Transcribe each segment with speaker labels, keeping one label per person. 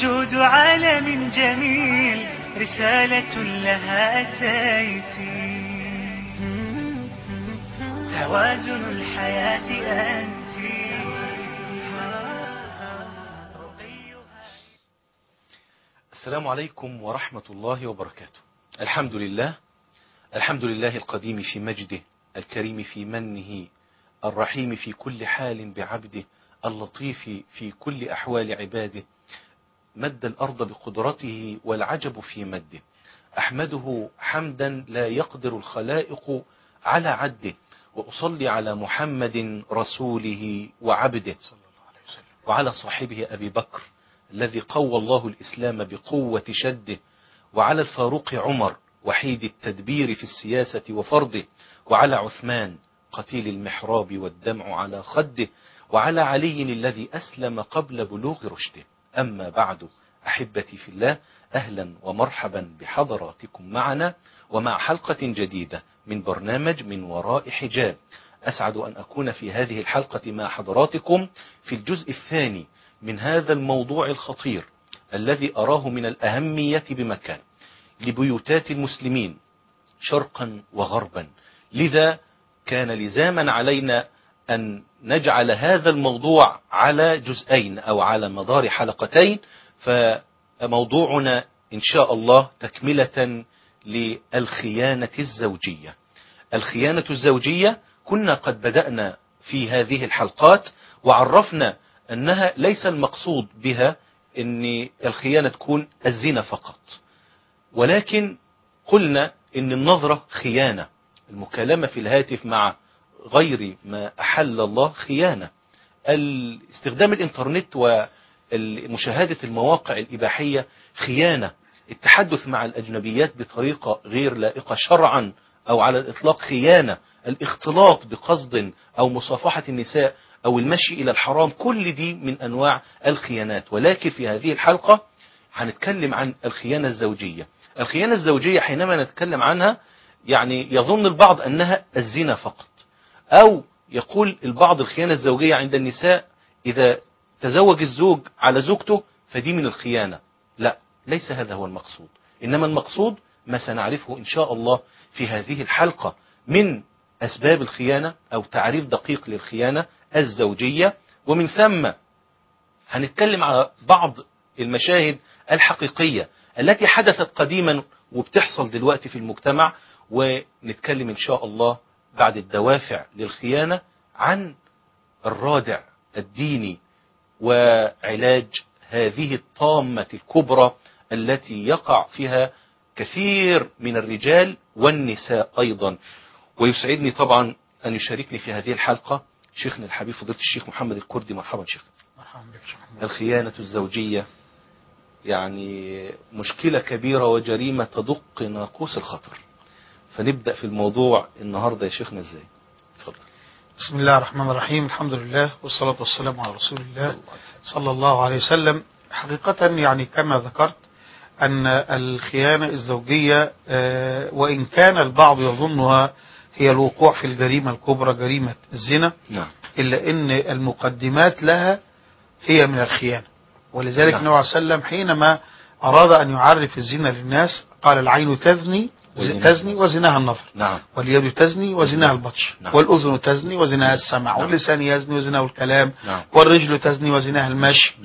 Speaker 1: وجود عالم جميل رسالة لها أتيت. توازن الحياة أنت.
Speaker 2: السلام عليكم ورحمة الله وبركاته. الحمد لله القديم في مجده، الكريم في منه، الرحيم في كل حال بعبده، اللطيف في كل أحوال عباده، مد الأرض بقدرته والعجب في مده. أحمده حمدا لا يقدر الخلائق على عده، وأصلي على محمد رسوله وعبده، وعلى صاحبه أبي بكر الذي قوى الله الإسلام بقوة شده، وعلى الفاروق عمر وحيد التدبير في السياسة وفرضه، وعلى عثمان قتيل المحراب والدمع على خده، وعلى علي الذي أسلم قبل بلوغ رشده. أما بعد، أحبتي في الله، أهلا ومرحبا بحضراتكم معنا ومع حلقة جديدة من برنامج من وراء حجاب. أسعد أن أكون في هذه الحلقة مع حضراتكم في الجزء الثاني من هذا الموضوع الخطير الذي أراه من الأهمية بمكان لبيوتات المسلمين شرقا وغربا. لذا كان لزاما علينا أن نجعل هذا الموضوع على جزئين أو على مدار حلقتين. فموضوعنا إن شاء الله تكملة للخيانة الزوجية. الخيانة الزوجية كنا قد بدأنا في هذه الحلقات وعرفنا أنها ليس المقصود بها أن الخيانة تكون الزنا فقط، ولكن قلنا أن النظرة خيانة، المكالمة في الهاتف مع غير ما أحل الله خيانة، استخدام الإنترنت ومشاهدة المواقع الإباحية خيانة، التحدث مع الأجنبيات بطريقة غير لائقة شرعا أو على الإطلاق خيانة، الاختلاط بقصد أو مصافحة النساء أو المشي إلى الحرام، كل دي من أنواع الخيانات. ولكن في هذه الحلقة هنتكلم عن الخيانة الزوجية. الخيانة الزوجية حينما نتكلم عنها يعني يظن البعض أنها الزنا فقط، أو يقول البعض الخيانة الزوجية عند النساء إذا تزوج الزوج على زوجته فدي من الخيانة. لا، ليس هذا هو المقصود، إنما المقصود ما سنعرفه إن شاء الله في هذه الحلقة من أسباب الخيانة أو تعريف دقيق للخيانة الزوجية، ومن ثم هنتكلم على بعض المشاهد الحقيقية التي حدثت قديما وبتحصل دلوقتي في المجتمع، ونتكلم إن شاء الله بعد الدوافع للخيانة عن الرادع الديني وعلاج هذه الطامة الكبرى التي يقع فيها كثير من الرجال والنساء أيضا. ويسعدني طبعا أن يشاركني في هذه الحلقة شيخنا الحبيب فضيلة الشيخ محمد الكردي. مرحبا شيخ. الخيانة الزوجية يعني مشكلة كبيرة وجريمة تدق ناقوس الخطر، فنبدأ في الموضوع النهاردة يا شيخنا ازاي؟ اتفضل.
Speaker 3: بسم الله الرحمن الرحيم، الحمد لله والصلاة والسلام على رسول الله صلى الله عليه وسلم. حقيقة يعني كما ذكرت أن الخيانة الزوجية وإن كان البعض يظنها هي الوقوع في الجريمة الكبرى جريمة الزنا، إلا أن المقدمات لها هي من الخيانة. ولذلك النبي عليه وسلم حينما أراد أن يعرف الزنا للناس قال العين تزني وزناها النظر، واليد تزني وزناها البطش، والأذن تزني وزناها السمع، واللسان يزني وزناه الكلام، والرجل تزني وزناها المشي،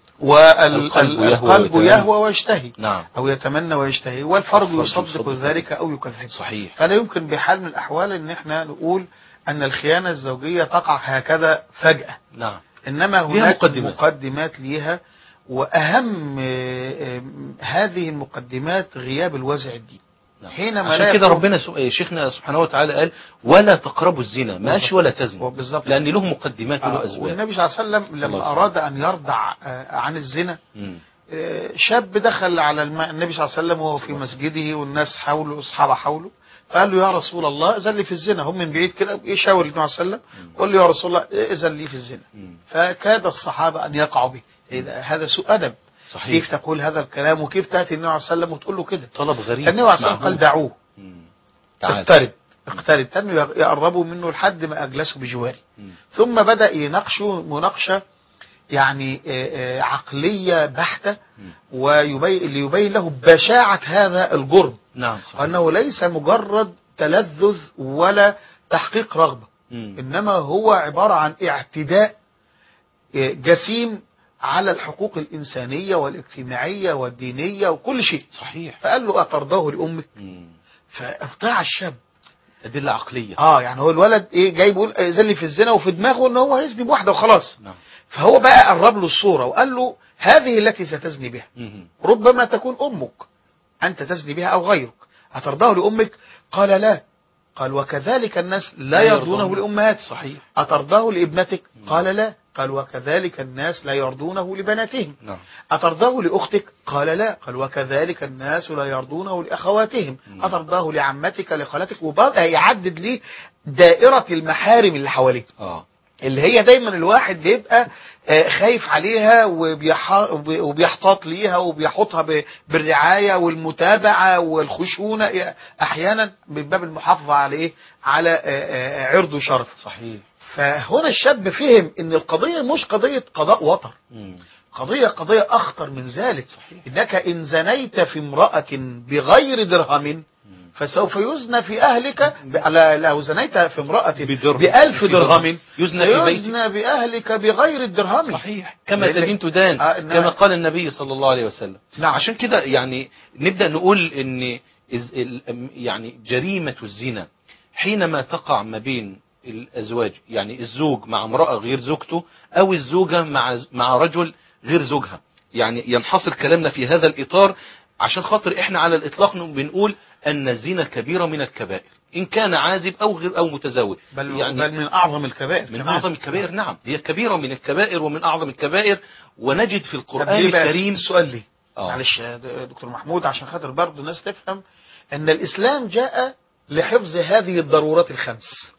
Speaker 3: والقلب يهوى ويشتهي أو يتمنى ويشتهي، والفرج يصدق ذلك أو يكذب.
Speaker 2: صحيح.
Speaker 3: فلا يمكن بحال من الأحوال أن احنا نقول أن الخيانة الزوجية تقع هكذا فجأة. إنما هناك مقدمات ليها، وأهم هذه المقدمات غياب الوازع الديني. حينما
Speaker 2: عشان كده ربنا شيخنا سبحانه وتعالى قال ولا تقربوا الزنا، ما قالش ولا تزنوا، لأن له مقدمات وله أسباب.
Speaker 3: والنبي صلى الله عليه وسلم لما أراد أن يرضع عن الزنا شاب دخل على النبي صلى الله عليه وسلم وهو في مسجده والناس حوله، أصحابه حوله، فقال له يا رسول الله إذن لي في الزنا. هم من بعيد كده يشاور النبي صلى الله عليه وسلم قال له يا رسول الله إذن لي في الزنا. فكاد الصحابة أن يقعوا به. هذا سوء أدب. صحيح. كيف تقول هذا الكلام وكيف تأتي النبي عليه الصلاة والسلام وتقول له كده؟
Speaker 2: طلب غريب.
Speaker 3: النبي عليه الصلاة والسلام قال دعوه، اقترب تنو يقربوا منه لحد ما أجلسوا بجواري. ثم بدأ يناقشوا مناقشة يعني عقلية بحتة، ليبين له بشاعة هذا الجرم،
Speaker 2: نعم صحيح.
Speaker 3: وأنه ليس مجرد تلذذ ولا تحقيق رغبة، إنما هو عبارة عن اعتداء جسيم على الحقوق الإنسانية والاجتماعية والدينية وكل شيء.
Speaker 2: صحيح.
Speaker 3: فقال له أترضاه لأمك؟ فافتاع الشاب.
Speaker 2: أدلة عقلية.
Speaker 3: يعني هو الولد جاي بيقول زلي في الزنا، وفي دماغه ان هو هيزني بواحدة وخلاص.
Speaker 2: نعم.
Speaker 3: فهو بقى قرب له الصورة وقال له هذه التي ستزني بها ربما تكون أمك، أنت تزني بها أو غيرك، أترضاه لأمك؟ قال لا. قال وكذلك الناس لا يرضونه لأمهات.
Speaker 2: صحيح.
Speaker 3: أترضاه لابنتك؟ قال لا. قال وكذلك الناس لا يرضونه لبناتهم.
Speaker 2: نعم.
Speaker 3: أترضاه لأختك؟ قال لا. قال وكذلك الناس لا يرضونه لأخواتهم. أترضاه لعمتك لخالتك؟ وبقى يعدد لي دائرة المحارم اللي حواليه، اللي هي دايما الواحد بيبقى خايف عليها وبيحتاط ليها وبيحطها بالرعاية والمتابعة والخشونة أحيانا من باب المحافظة على عرض وشرف.
Speaker 2: صحيح.
Speaker 3: فهنا الشاب فهم ان القضية مش قضية قضاء وطر، قضية أخطر من ذلك.
Speaker 2: صحيح.
Speaker 3: إنك إن زنيت في امرأة بغير درهم فسوف يزنى في أهلك لو زنيت في امرأة ب1000 درهم يزنى بأهلك بغير الدرهم.
Speaker 2: صحيح. كما تدين تدان، كما قال النبي صلى الله عليه وسلم.
Speaker 3: نعم.
Speaker 2: عشان كده يعني نبدأ نقول ان يعني جريمة الزنا حينما تقع ما بين الأزواج، يعني الزوج مع امرأة غير زوجته أو الزوجة مع رجل غير زوجها، يعني ينحصر كلامنا في هذا الإطار، عشان خاطر احنا على الإطلاق بنقول أن الزنا كبيرة من الكبائر إن كان عازب أو غير أو متزوج،
Speaker 3: يعني بل من أعظم الكبائر.
Speaker 2: من أعظم الكبائر. نعم، هي كبيرة من الكبائر ومن أعظم الكبائر. ونجد في القرآن الكريم
Speaker 3: السؤال لي معلش دكتور محمود عشان خاطر برضه الناس تفهم أن الإسلام جاء لحفظ هذه الضرورات الخمس.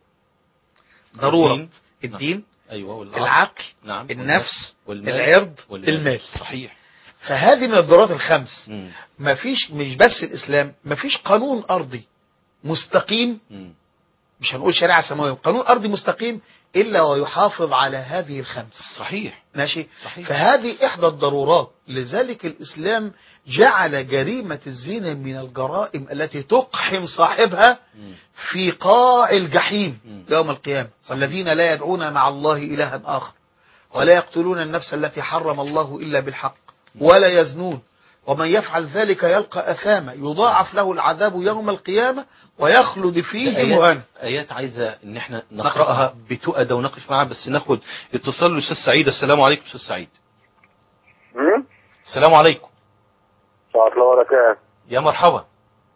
Speaker 3: ضرورة الدين،
Speaker 2: أيوة،
Speaker 3: العقل،
Speaker 2: نعم،
Speaker 3: النفس،
Speaker 2: والمال،
Speaker 3: العرض، المال.
Speaker 2: صحيح.
Speaker 3: فهذه من الضرورات الخمس. مش بس الإسلام، مفيش قانون أرضي مستقيم، مش هنقول شريعة سماوية، قانون أرضي مستقيم إلا ويحافظ على هذه الخمس.
Speaker 2: صحيح.
Speaker 3: ماشي.
Speaker 2: صحيح.
Speaker 3: فهذه إحدى الضرورات، لذلك الإسلام جعل جريمة الزنا من الجرائم التي تقحم صاحبها في قاع الجحيم يوم القيامة. والذين لا يدعون مع الله إلها آخر ولا يقتلون النفس التي حرم الله إلا بالحق ولا يزنون ومن يفعل ذلك يلقى أثاما يضاعف له العذاب يوم القيامة ويخلد فيه مهانا.
Speaker 2: آيات عايزة ان احنا نقرأها بتؤدى ونقف معها، بس ناخد اتصال للأستاذ سعيد. السلام عليكم أستاذ سعيد. السلام عليكم.
Speaker 4: ورحمة الله وبركاته.
Speaker 2: يا مرحبا.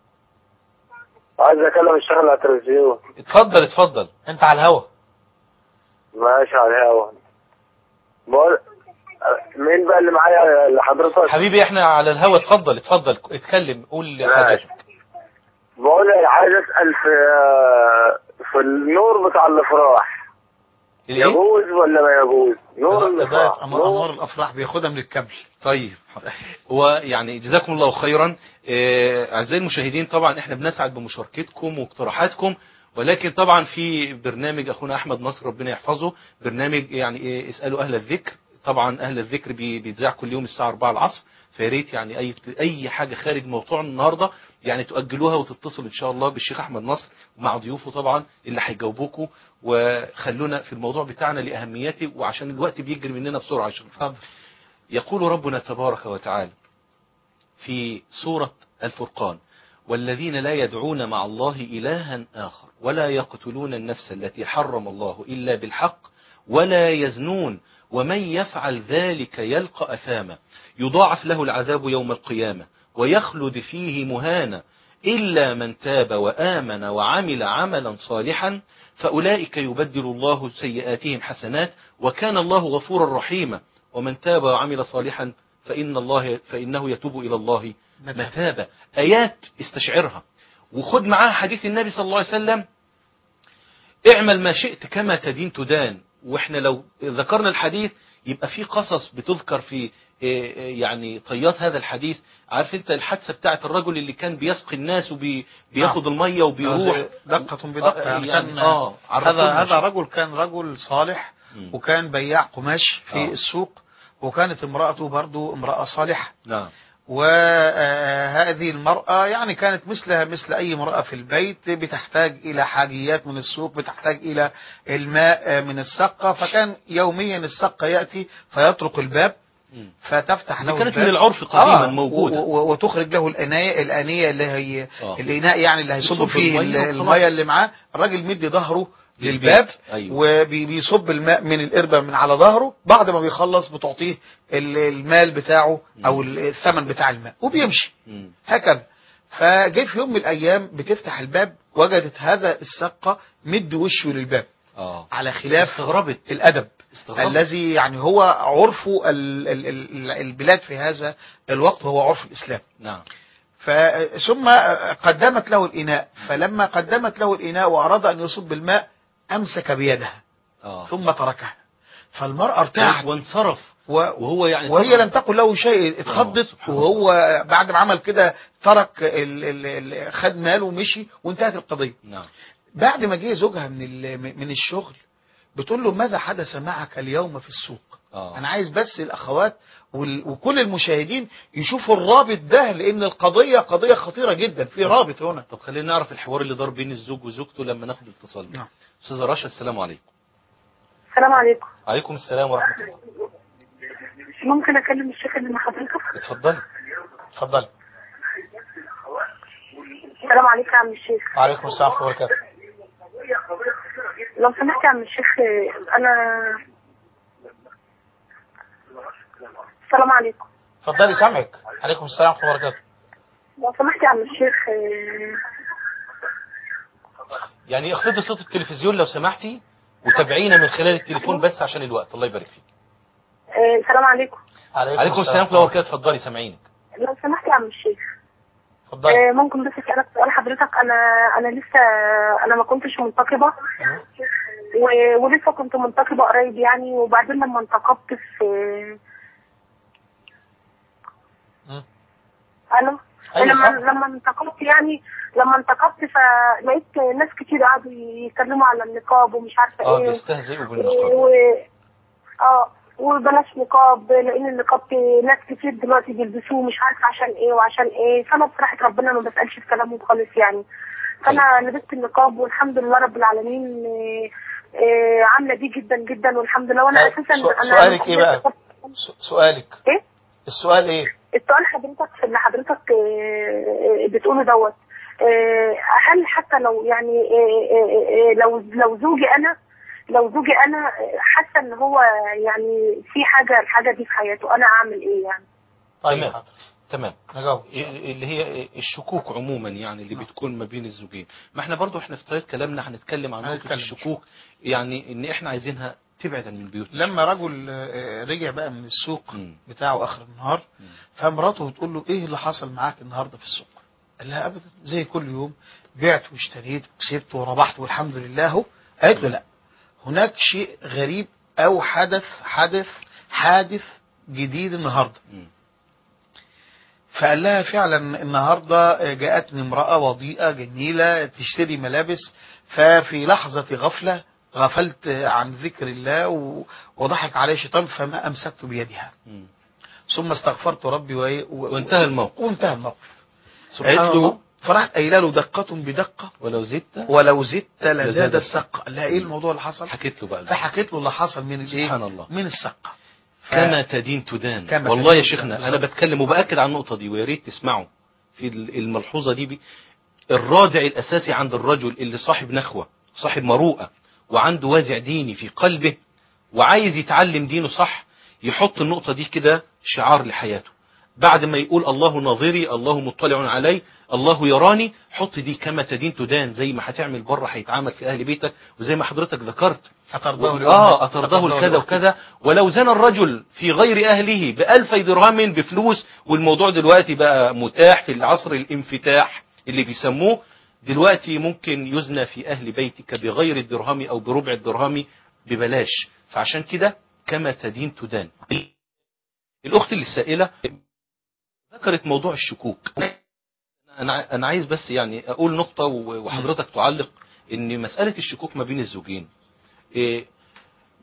Speaker 4: عايز اكلم الشيخ على التلفزيون.
Speaker 2: اتفضل.
Speaker 3: انت على الهوا.
Speaker 4: ماشي على الهوا. بقول مين بقى اللي معايا لحضرتك؟
Speaker 2: حبيبي احنا على الهوا. اتفضل اتكلم، قول حاجتك.
Speaker 4: بقول عايز اسال في النور بتاع الافراح يجوز ولا ما يجوز؟ نور الافراح،
Speaker 3: انوار الافراح بياخدها من الكبل.
Speaker 2: طيب، ويعني جزاكم الله خيرا. اعزائي المشاهدين، طبعا احنا بنسعد بمشاركتكم واقتراحاتكم، ولكن طبعا في برنامج اخونا احمد نصر ربنا يحفظه، برنامج يعني اسالوا اهل الذكر. طبعا اهل الذكر بيتذاع كل يوم الساعه 4 العصر، فيا ريت يعني اي حاجه خارج موضوعنا النهارده يعني تؤجلوها وتتصلوا ان شاء الله بالشيخ احمد نصر مع ضيوفه طبعا اللي هيجاوبوكوا، وخلونا في الموضوع بتاعنا لاهميته وعشان الوقت بيجري مننا بسرعه. عشان يقول ربنا تبارك وتعالى في سوره الفرقان: والذين لا يدعون مع الله إلها آخر ولا يقتلون النفس التي حرم الله إلا بالحق ولا يزنون ومن يفعل ذلك يلقى أثاما يضاعف له العذاب يوم القيامة ويخلد فيه مهانا إلا من تاب وآمن وعمل عملا صالحا فأولئك يبدل الله سيئاتهم حسنات وكان الله غفورا رحيما ومن تاب وعمل صالحا فإنه يتوب إلى الله متابة. آيات استشعرها وخد معاها حديث النبي صلى الله عليه وسلم: اعمل ما شئت كما تدين تدان. واحنا لو ذكرنا الحديث يبقى في قصص بتذكر في يعني طيات هذا الحديث. عارف انت الحادثه بتاعت الرجل اللي كان بيسقي الناس وبياخد الميه وبيروح
Speaker 3: دقة بدقة يعني كان
Speaker 2: هذا
Speaker 3: رجل كان رجل صالح وكان بياع قماش في السوق، وكانت امرأته برضو امرأة صالحة.
Speaker 2: نعم.
Speaker 3: وهذه المرأة يعني كانت مثلها مثل أي امرأة في البيت، بتحتاج إلى حاجيات من السوق، بتحتاج إلى الماء من السقة، فكان يوميا السقة يأتي فيطرق الباب فتفتح له
Speaker 2: كانت
Speaker 3: الباب.
Speaker 2: من العرف قديما موجودة،
Speaker 3: وتخرج له الآنية اللي هي الإناء يعني اللي هيصب فيه المية اللي معاه. الراجل مدي ظهره للباب،
Speaker 2: أيوة.
Speaker 3: وبيصب الماء من القربة من على ظهره، بعد ما بيخلص بتعطيه المال بتاعه أو الثمن بتاع الماء وبيمشي هكذا. فجاء في يوم من الأيام بتفتح الباب، وجدت هذا السقة مد وشه للباب، على خلاف
Speaker 2: استغربت
Speaker 3: الأدب الذي يعني هو عرف البلاد في هذا الوقت، هو عرف الإسلام.
Speaker 2: نعم.
Speaker 3: ثم قدمت له الإناء، فلما قدمت له الإناء وأراد أن يصب الماء أمسك بيدها ثم تركها. فالمرأة ارتاحت
Speaker 2: وانصرف، وهو يعني
Speaker 3: وهي لم تقل له شيء، اتخضت، وهو بعد ما عمل كده ترك خد ماله ومشي وانتهت القضية.
Speaker 2: نعم.
Speaker 3: بعد ما جه زوجها من الشغل بتقول له ماذا حدث معك اليوم في السوق؟ أنا عايز بس الأخوات وكل المشاهدين يشوفوا الرابط ده، لأن القضية قضية خطيرة جدا، في رابط هنا.
Speaker 2: طب خلينا نعرف الحوار اللي دار بين الزوج وزوجته لما ناخد الاتصال.
Speaker 3: نعم.
Speaker 2: أستاذة رشا، السلام عليكم.
Speaker 5: السلام عليكم.
Speaker 2: عليكم السلام ورحمة الله.
Speaker 5: ممكن أكلم الشيخ اللي مع حضرتك؟
Speaker 2: اتفضلي.
Speaker 3: اتفضلي.
Speaker 5: السلام عليكم يا عم الشيخ.
Speaker 3: وعليكم السلام ورحمة الله وبركاته.
Speaker 5: لو سمحت يا عم الشيخ، أنا السلام عليكم.
Speaker 3: اتفضلي سامعك. عليكم السلام ورحمة الله وبركاته.
Speaker 5: لو سمحت يا عم الشيخ،
Speaker 2: يعني اخفضي صوت التلفزيون لو سمحتي، وتابعينا من خلال التليفون بس عشان الوقت. الله يبارك فيك.
Speaker 5: السلام عليكم.
Speaker 2: عليكم السلام ورحمة الله وبركاته. اتفضلي سامعينك.
Speaker 5: لو سمحت يا عم الشيخ.
Speaker 3: اتفضلي.
Speaker 5: ممكن بس اسالك سؤال حضرتك؟ انا لسه ما كنتش منتقبه، ولسه كنت منتقبه قريب يعني، وبعدين لما انتقبت في الو لما انتقبت يعني، لما انتقبت فلقيت ناس كتير قعدوا يتكلموا على النقاب ومش عارفه ايه،
Speaker 2: بيستهزئوا بالنقاب.
Speaker 5: وبلاش نقاب، لان النقاب ناس كتير دلوقتي بيلبسوه مش عارفه عشان ايه وعشان ايه. فانا بصراحه ربنا ما بسالش في كلامهم خالص يعني. فانا لبست النقاب والحمد لله رب العالمين، عامله بيه جدا جدا والحمد لله. وانا اساسا
Speaker 3: سؤالك ايه بقى؟ سؤالك
Speaker 5: ايه؟
Speaker 3: السؤال ايه؟
Speaker 5: السؤال حضرتك في اللي حضرتك بتقوله دوت، هل حتى لو يعني لو زوجي انا حاسه ان هو يعني في الحاجه دي في حياته، انا اعمل ايه يعني؟
Speaker 2: طيب تمام. نجاوب. اللي هي الشكوك عموما يعني اللي بتكون ما بين الزوجين. ما احنا برضو احنا في طريقه كلامنا هنتكلم عن نقطه الشكوك، يعني ان احنا عايزينها تبعد عن البيوت.
Speaker 3: لما رجل رجع بقى من السوق بتاعه اخر النهار، فمراته بتقول له ايه اللي حصل معاك النهارده في السوق؟ قال لها ابدا، زي كل يوم بعت واشتريت وكسبت وربحت والحمد لله اهو. قالت له لا، هناك شيء غريب او حادث جديد النهارده. فقال لها فعلا النهارده جاءتني امرأة وضيئة جميلة تشتري ملابس، ففي لحظة غفلت عن ذكر الله وضحك علي شيطان فما أمسكت بيدها، ثم استغفرت ربي
Speaker 2: وانتهى الموقف.
Speaker 3: سبحان الله. فراحت قايله له دقة بدقة ولو زدت لزاد السقة. قال لها ايه الموضوع اللي حصل؟
Speaker 2: حكيت له بقى،
Speaker 3: فحكيت له اللي حصل من الايه؟
Speaker 2: سبحان الله،
Speaker 3: من السقة.
Speaker 2: كما تدين تدان. والله يا شيخنا انا بتكلم وباكد على النقطه دي، ويا ريت تسمعوا في الملحوظه دي. الرادع الاساسي عند الرجل اللي صاحب نخوه، صاحب مروءه، وعنده وازع ديني في قلبه وعايز يتعلم دينه صح، يحط النقطه دي كده شعار لحياته. بعد ما يقول الله ناظري، الله مطلع علي، الله يراني، حط دي كما تدين تدان. زي ما هتعمل بره هيتعامل في اهل بيتك، وزي ما حضرتك ذكرت أطرده كذا وكذا. ولو زنى الرجل في غير أهله ب2000 درهم بفلوس، والموضوع دلوقتي بقى متاح في العصر الانفتاح اللي بيسموه دلوقتي، ممكن يزنى في أهل بيتك بغير الدرهم أو بربع الدرهم ببلاش. فعشان كده كما تدين تدان. الأخت اللي السائلة ذكرت موضوع الشكوك. أنا عايز بس يعني أقول نقطة وحضرتك تعلق، إن مسألة الشكوك ما بين الزوجين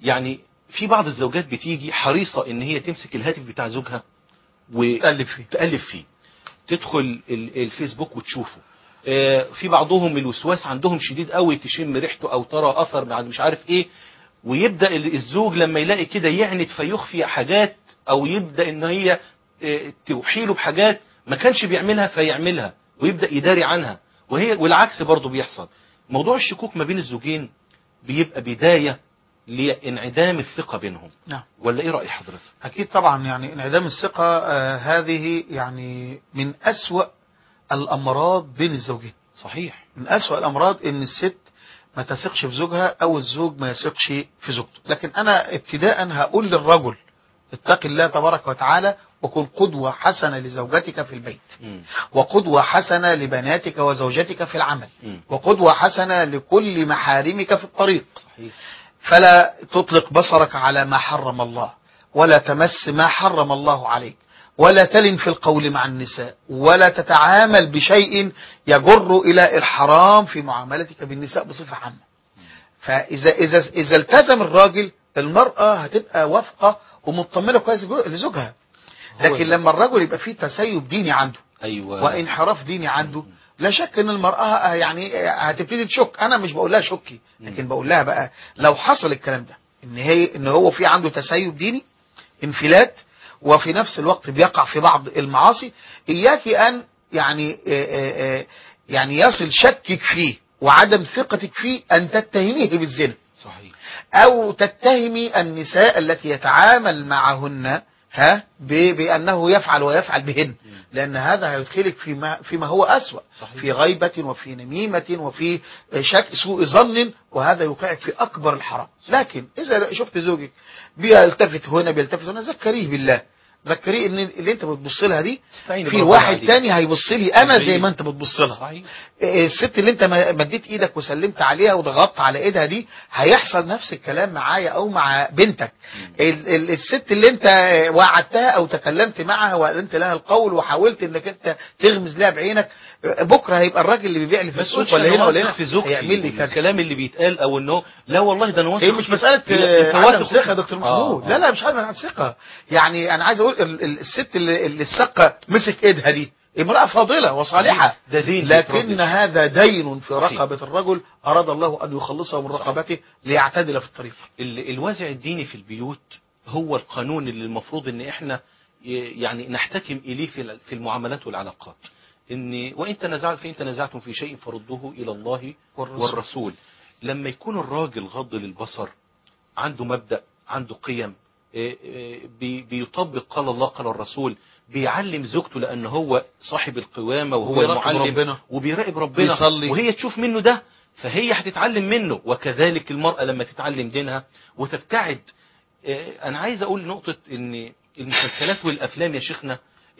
Speaker 2: يعني في بعض الزوجات بتيجي حريصة ان هي تمسك الهاتف بتاع زوجها تقلب فيه تدخل الفيسبوك وتشوفه. في بعضهم الوسواس عندهم شديد قوي، تشم ريحته او ترى اثر بعد مش عارف ايه، ويبدأ الزوج لما يلاقي كده يعند فيخفي حاجات، او يبدأ ان هي توحيله بحاجات ما كانش بيعملها فيعملها ويبدأ يداري عنها، والعكس برضه بيحصل. موضوع الشكوك ما بين الزوجين بيبقى بداية لانعدام الثقة بينهم.
Speaker 3: نعم.
Speaker 2: ولا ايه رأي حضرتك؟
Speaker 3: أكيد طبعا، يعني انعدام الثقة هذه يعني من أسوأ الأمراض بين الزوجين.
Speaker 2: صحيح.
Speaker 3: من أسوأ الأمراض إن الست ما تثقش في زوجها أو الزوج ما يثقش في زوجته. لكن أنا ابتداء هقول للرجل اتق الله تبارك وتعالى وكن قدوة حسنة لزوجتك في البيت، وقدوة حسنة لبناتك وزوجتك في العمل، وقدوة حسنة لكل محارمك في الطريق.
Speaker 2: صحيح.
Speaker 3: فلا تطلق بصرك على ما حرم الله، ولا تمس ما حرم الله عليك، ولا تلن في القول مع النساء، ولا تتعامل بشيء يجر إلى الحرام في معاملتك بالنساء بصفة عامة. فإذا التزم الراجل، المرأة هتبقى واثقة ومطمنة كويس لزوجها. لكن لما الرجل يبقى فيه تسيب ديني عنده،
Speaker 2: أيوة،
Speaker 3: وانحراف ديني عنده، لا شك ان المرأة يعني هتبتدي تشك. انا مش بقول لها شكي، لكن بقول لها بقى لو حصل الكلام ده ان هو في عنده تسيب ديني، انفلات، وفي نفس الوقت بيقع في بعض المعاصي، اياك ان يعني يصل شكك فيه وعدم ثقتك فيه ان تتهميه بالزنا.
Speaker 2: صحيح.
Speaker 3: او تتهمي النساء التي يتعامل معهن بأنه يفعل ويفعل بهن، لأن هذا هيدخلك فيما هو أسوأ. صحيح. في غيبة وفي نميمة وفي سوء ظن، وهذا يوقعك في أكبر الحرام. لكن إذا شفت زوجك بيلتفت هنا بيلتفت هنا، ذكريه بالله، ذكريه ان اللي انت بتبص لها دي في واحد تاني هيبص لي انا زي ما انت بتبص لها. الست اللي انت مديت ايدك وسلمت عليها وضغطت على ايدها دي هيحصل نفس الكلام معايا او مع بنتك. الست اللي انت وعدتها او تكلمت معها وقلت لها القول وحاولت انك انت تغمز لها بعينك، بكره هيبقى الراجل اللي بيبيع لي في السوق ولا هنا ولا هنا
Speaker 2: في زوجتي
Speaker 3: هيعمل لي كذا.
Speaker 2: الكلام اللي بيتقال او انه لا والله ده انا واثق.
Speaker 3: هي مش مساله عدم ثقه يا دكتور محمود. لا مش عدم ثقه. يعني انا عايز اقول الست اللي السقه مسك ايدها دي امرأة فاضلة وصالحة، لكن هذا دين في رقبة الرجل أراد الله أن يخلصه من رقبته ليعتدل في الطريق.
Speaker 2: الوازع الديني في البيوت هو القانون اللي المفروض ان احنا يعني نحتكم إليه في المعاملات والعلاقات. وإن تنازعتم في شيء فردوه إلى الله والرسول. لما يكون الراجل غض للبصر، عنده مبدأ، عنده قيم، بيطبق قال الله قال الرسول، بيعلم زوجته لأن هو صاحب القوامة وهو المعلم وبيراقب ربنا بيصلي، وهي تشوف منه ده فهي هتتعلم منه. وكذلك المرأة لما تتعلم دينها وتبتعد. أنا عايز أقول نقطة إن المسلسلات والأفلام يا شيخنا،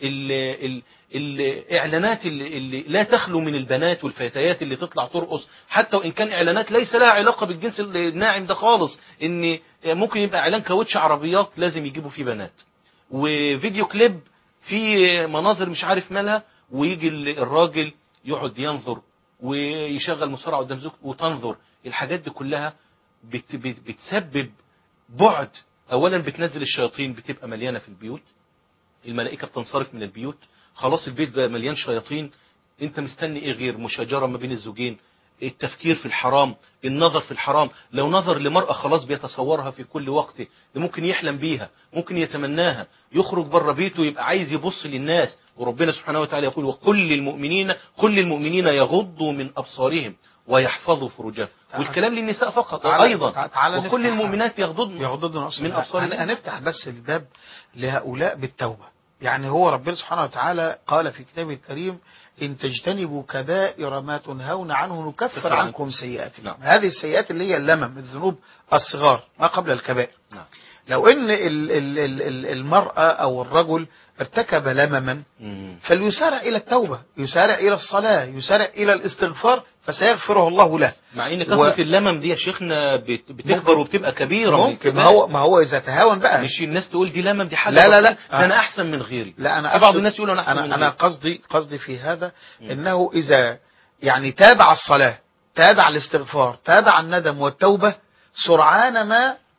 Speaker 2: الإعلانات اللي لا تخلو من البنات والفتيات اللي تطلع ترقص، حتى وإن كان إعلانات ليس لها علاقة بالجنس الناعم ده خالص، إن ممكن يبقى إعلان كاوتش عربيات لازم يجيبوا فيه بنات، وفيديو كليب في مناظر مش عارف مالها، ويجي الراجل يقعد ينظر ويشغل مصارعة قدام زوجته وتنظر. الحاجات دي كلها بتسبب بعد. أولا بتنزل الشياطين، بتبقى مليانة في البيوت، الملائكة بتنصرف من البيوت، خلاص البيت بقى مليان شياطين. انت مستني ايه غير مشاجرة ما بين الزوجين، التفكير في الحرام، النظر في الحرام. لو نظر لمرأة خلاص بيتصورها في كل وقت، ممكن يحلم بيها، ممكن يتمناها، يخرج بره بيته يبقى عايز يبص للناس. وربنا سبحانه وتعالى يقول وكل المؤمنين يغضوا من أبصارهم ويحفظوا فروجهم. والكلام للنساء فقط أيضا، وكل المؤمنات يغضضن من أبصارهم.
Speaker 3: هنفتح بس الباب لهؤلاء بالتوبة. يعني هو ربنا سبحانه وتعالى قال في كتابه الكريم إن تجتنبوا كبائر ما تنهون عنه نكفر عنكم سيئاتكم. هذه السيئات اللي هي اللمم، الذنوب الصغار ما قبل الكبائر. لو ان المرأة او الرجل ارتكب لمما فليسارع الى التوبة، يسارع الى الصلاة، يسارع الى الاستغفار، فسيغفره الله له.
Speaker 2: مع ان كثرة اللمم دي يا شيخنا بتكبر وبتبقى كبيرة.
Speaker 3: ممكن ما هو اذا تهاون بقى،
Speaker 2: مش الناس تقول دي لمم دي حاجة
Speaker 3: لا
Speaker 2: انا احسن من غيري.
Speaker 3: لا انا
Speaker 2: بعض الناس يقولوا انا احسن من غيري.
Speaker 3: انا قصدي في هذا انه اذا يعني تابع الصلاة، تابع الاستغفار، تابع الندم والتوبة، سرعان ما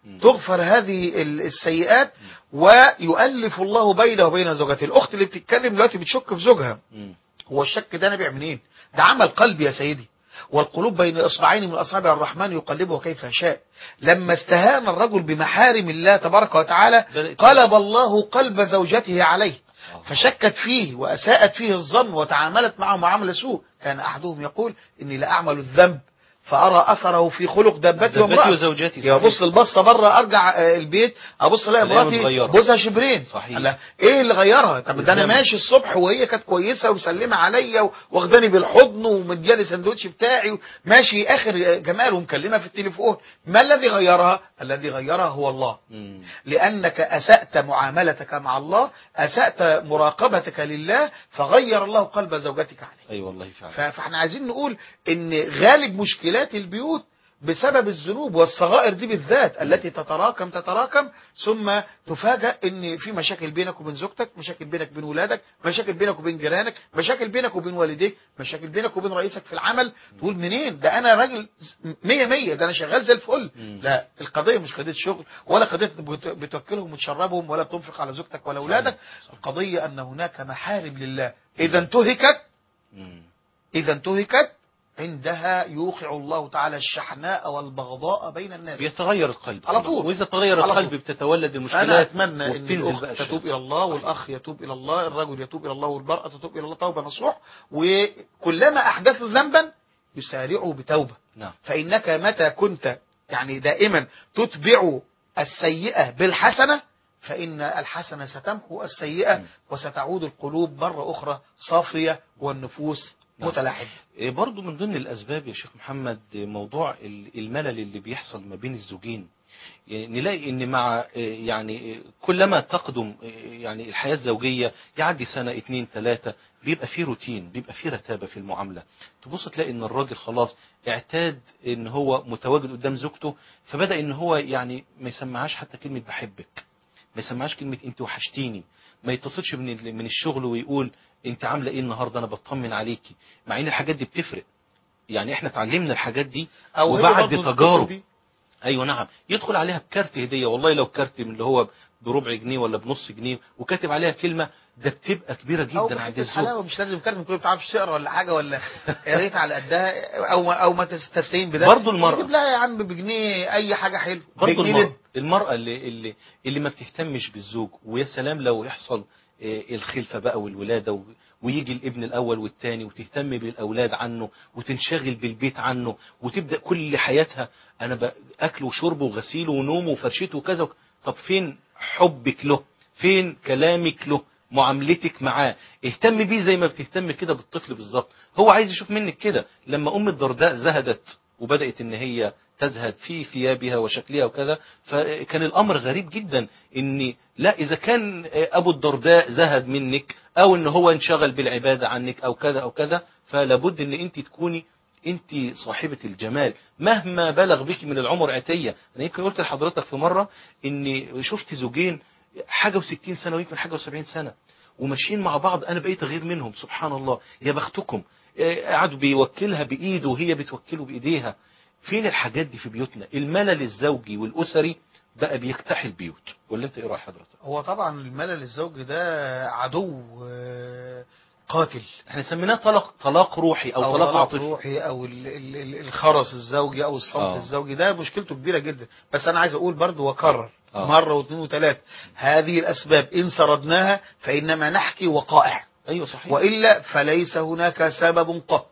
Speaker 3: تغفر هذه السيئات، ويؤلف الله بينه وبين زوجته. الأخت اللي بتتكلم دلوقتي بتشك في زوجها، هو الشك ده نابع منين؟ ده عمل قلبي يا سيدي، والقلوب بين إصبعين من أصابع الرحمن يقلبه كيف يشاء. لما استهان الرجل بمحارم الله تبارك وتعالى قلب الله قلب زوجته عليه، فشكت فيه وأساءت فيه الظن وتعاملت معه معاملة سوء. كان أحدهم يقول إني لأعمل الذنب فأرى أثره في خلق دابتي
Speaker 2: وزوجتي.
Speaker 3: يا بص البصة بره، أرجع البيت أبص ألاقي مراتي بوزها شبرين.
Speaker 2: صحيح.
Speaker 3: إيه اللي غيرها؟ طب ده أنا ماشي الصبح وهي كانت كويسة ومسلمة عليا واخداني بالحضن ومدياني سندوتش بتاعي ماشي آخر جمال ومكلمة في التليفون. ما الذي غيرها؟ الذي غيرها هو الله. لأنك أسأت معاملتك مع الله، أسأت مراقبتك لله، فغير الله قلب زوجتك عليه.
Speaker 2: أي والله فعلا.
Speaker 3: فاحنا عايزين نقول إن غالب مشكلات البيوت بسبب الذنوب والصغائر دي بالذات التي تتراكم ثم تفاجأ ان في مشاكل بينك وبين زوجتك، مشاكل بينك وبين ولادك، مشاكل بينك وبين جيرانك، مشاكل بينك وبين والديك، مشاكل بينك وبين رئيسك في العمل. تقول منين ده انا راجل 100 ده انا شغال زي الفل. لا، القضية مش قضية شغل ولا قضية بتوكلهم وتشربهم ولا بتنفق على زوجتك ولا اولادك. القضية ان هناك محارم لله اذا انتهكت عندها يوقع الله تعالى الشحناء والبغضاء بين الناس.
Speaker 2: بيتغير القلب
Speaker 3: على طول،
Speaker 2: وإذا تغير القلب بتتولد المشكلات.
Speaker 3: أنا أتمنى أن
Speaker 2: الأخت
Speaker 3: الأخت تتوب إلى الله، والأخ يتوب إلى الله، الرجل يتوب إلى الله، والمرأة تتوب إلى الله توبة نصوح، وكلما أحدثوا ذنبا يسارعوا بتوبة.
Speaker 2: نعم.
Speaker 3: فإنك متى كنت يعني دائما تتبع السيئة بالحسنة فإن الحسنة ستمحو السيئة وستعود القلوب مرة أخرى صافية والنفوس متلاحمة.
Speaker 2: برضو من ضمن الأسباب يا شيخ محمد موضوع الملل اللي بيحصل ما بين الزوجين. نلاقي ان مع يعني كلما تقدم يعني الحياة الزوجية يعدي سنة 2 3 بيبقى فيه روتين، بيبقى فيه رتابة في المعاملة. تبص تلاقي ان الراجل خلاص اعتاد ان هو متواجد قدام زوجته، فبدأ ان هو يعني ما يسمعهاش حتى كلمة بحبك، ما يسمعهاش كلمة انت وحشتيني، ما يتصلش من الشغل ويقول انت عامله ايه النهارده انا بطمن عليكي، مع ان الحاجات دي بتفرق. يعني احنا اتعلمنا الحاجات دي وبعد تجارب. ايوه نعم، يدخل عليها بكارت هديه، والله لو كارت من اللي هو بربع جنيه ولا بنص جنيه وكاتب عليها كلمه، ده بتبقى كبيره جدا عند الزوج.
Speaker 3: مش لازم كارت، ممكن ما بتعرفش تقرا ولا حاجه ولا قريت على قدها او ما تستهين بده.
Speaker 2: برضه المراه
Speaker 3: يجيب لها يا عم بجنيه اي حاجه حلوه.
Speaker 2: برضه المراه اللي ما بتهتمش بالزوج، ويا سلام لو يحصل الخلفة بقى والولادة ويجي الابن الأول والثاني وتهتم بالأولاد عنه وتنشغل بالبيت عنه وتبدأ كل حياتها أنا أكله وشربه وغسيله ونومه وفرشته وكذا. طب فين حبك له؟ فين كلامك له؟ معاملتك معاه؟ اهتم بيه زي ما بتهتم كده بالطفل بالظبط. هو عايز يشوف منك كده. لما أم الدرداء زهدت وبدأت ان هي تزهد في ثيابها وشكلها وكذا، فكان الامر غريب جدا ان لا، اذا كان ابو الدرداء زهد منك او ان هو انشغل بالعبادة عنك او كذا او كذا، فلابد ان انت تكوني انت صاحبة الجمال مهما بلغ بك من العمر عتية. انا يمكن قلت لحضرتك في مرة اني شفت زوجين حاجة و60 سنة ويمكن حاجة و70 سنة وماشيين مع بعض، انا بقيت غير منهم. سبحان الله، يا بختكم. قعدوا بيوكلها بإيده وهي بتوكله بإيديها. فين الحاجات دي في بيوتنا؟ الملل الزوجي والأسري بقى بيجتاح البيوت، ولا انت ايه رأي حضرتك؟
Speaker 3: هو طبعا الملل الزوجي ده عدو قاتل.
Speaker 2: احنا سميناه طلاق روحي او طلاق عاطفي
Speaker 3: روحي او الخرس الزوجي او الصمت الزوجي. ده مشكلته كبيرة جدا. بس انا عايز اقول برضو واكرر مرة واثنين وثلاثة، هذه الاسباب ان سردناها فانما نحكي وقائع.
Speaker 2: ايوه صحيح.
Speaker 3: وإلا فليس هناك سبب قط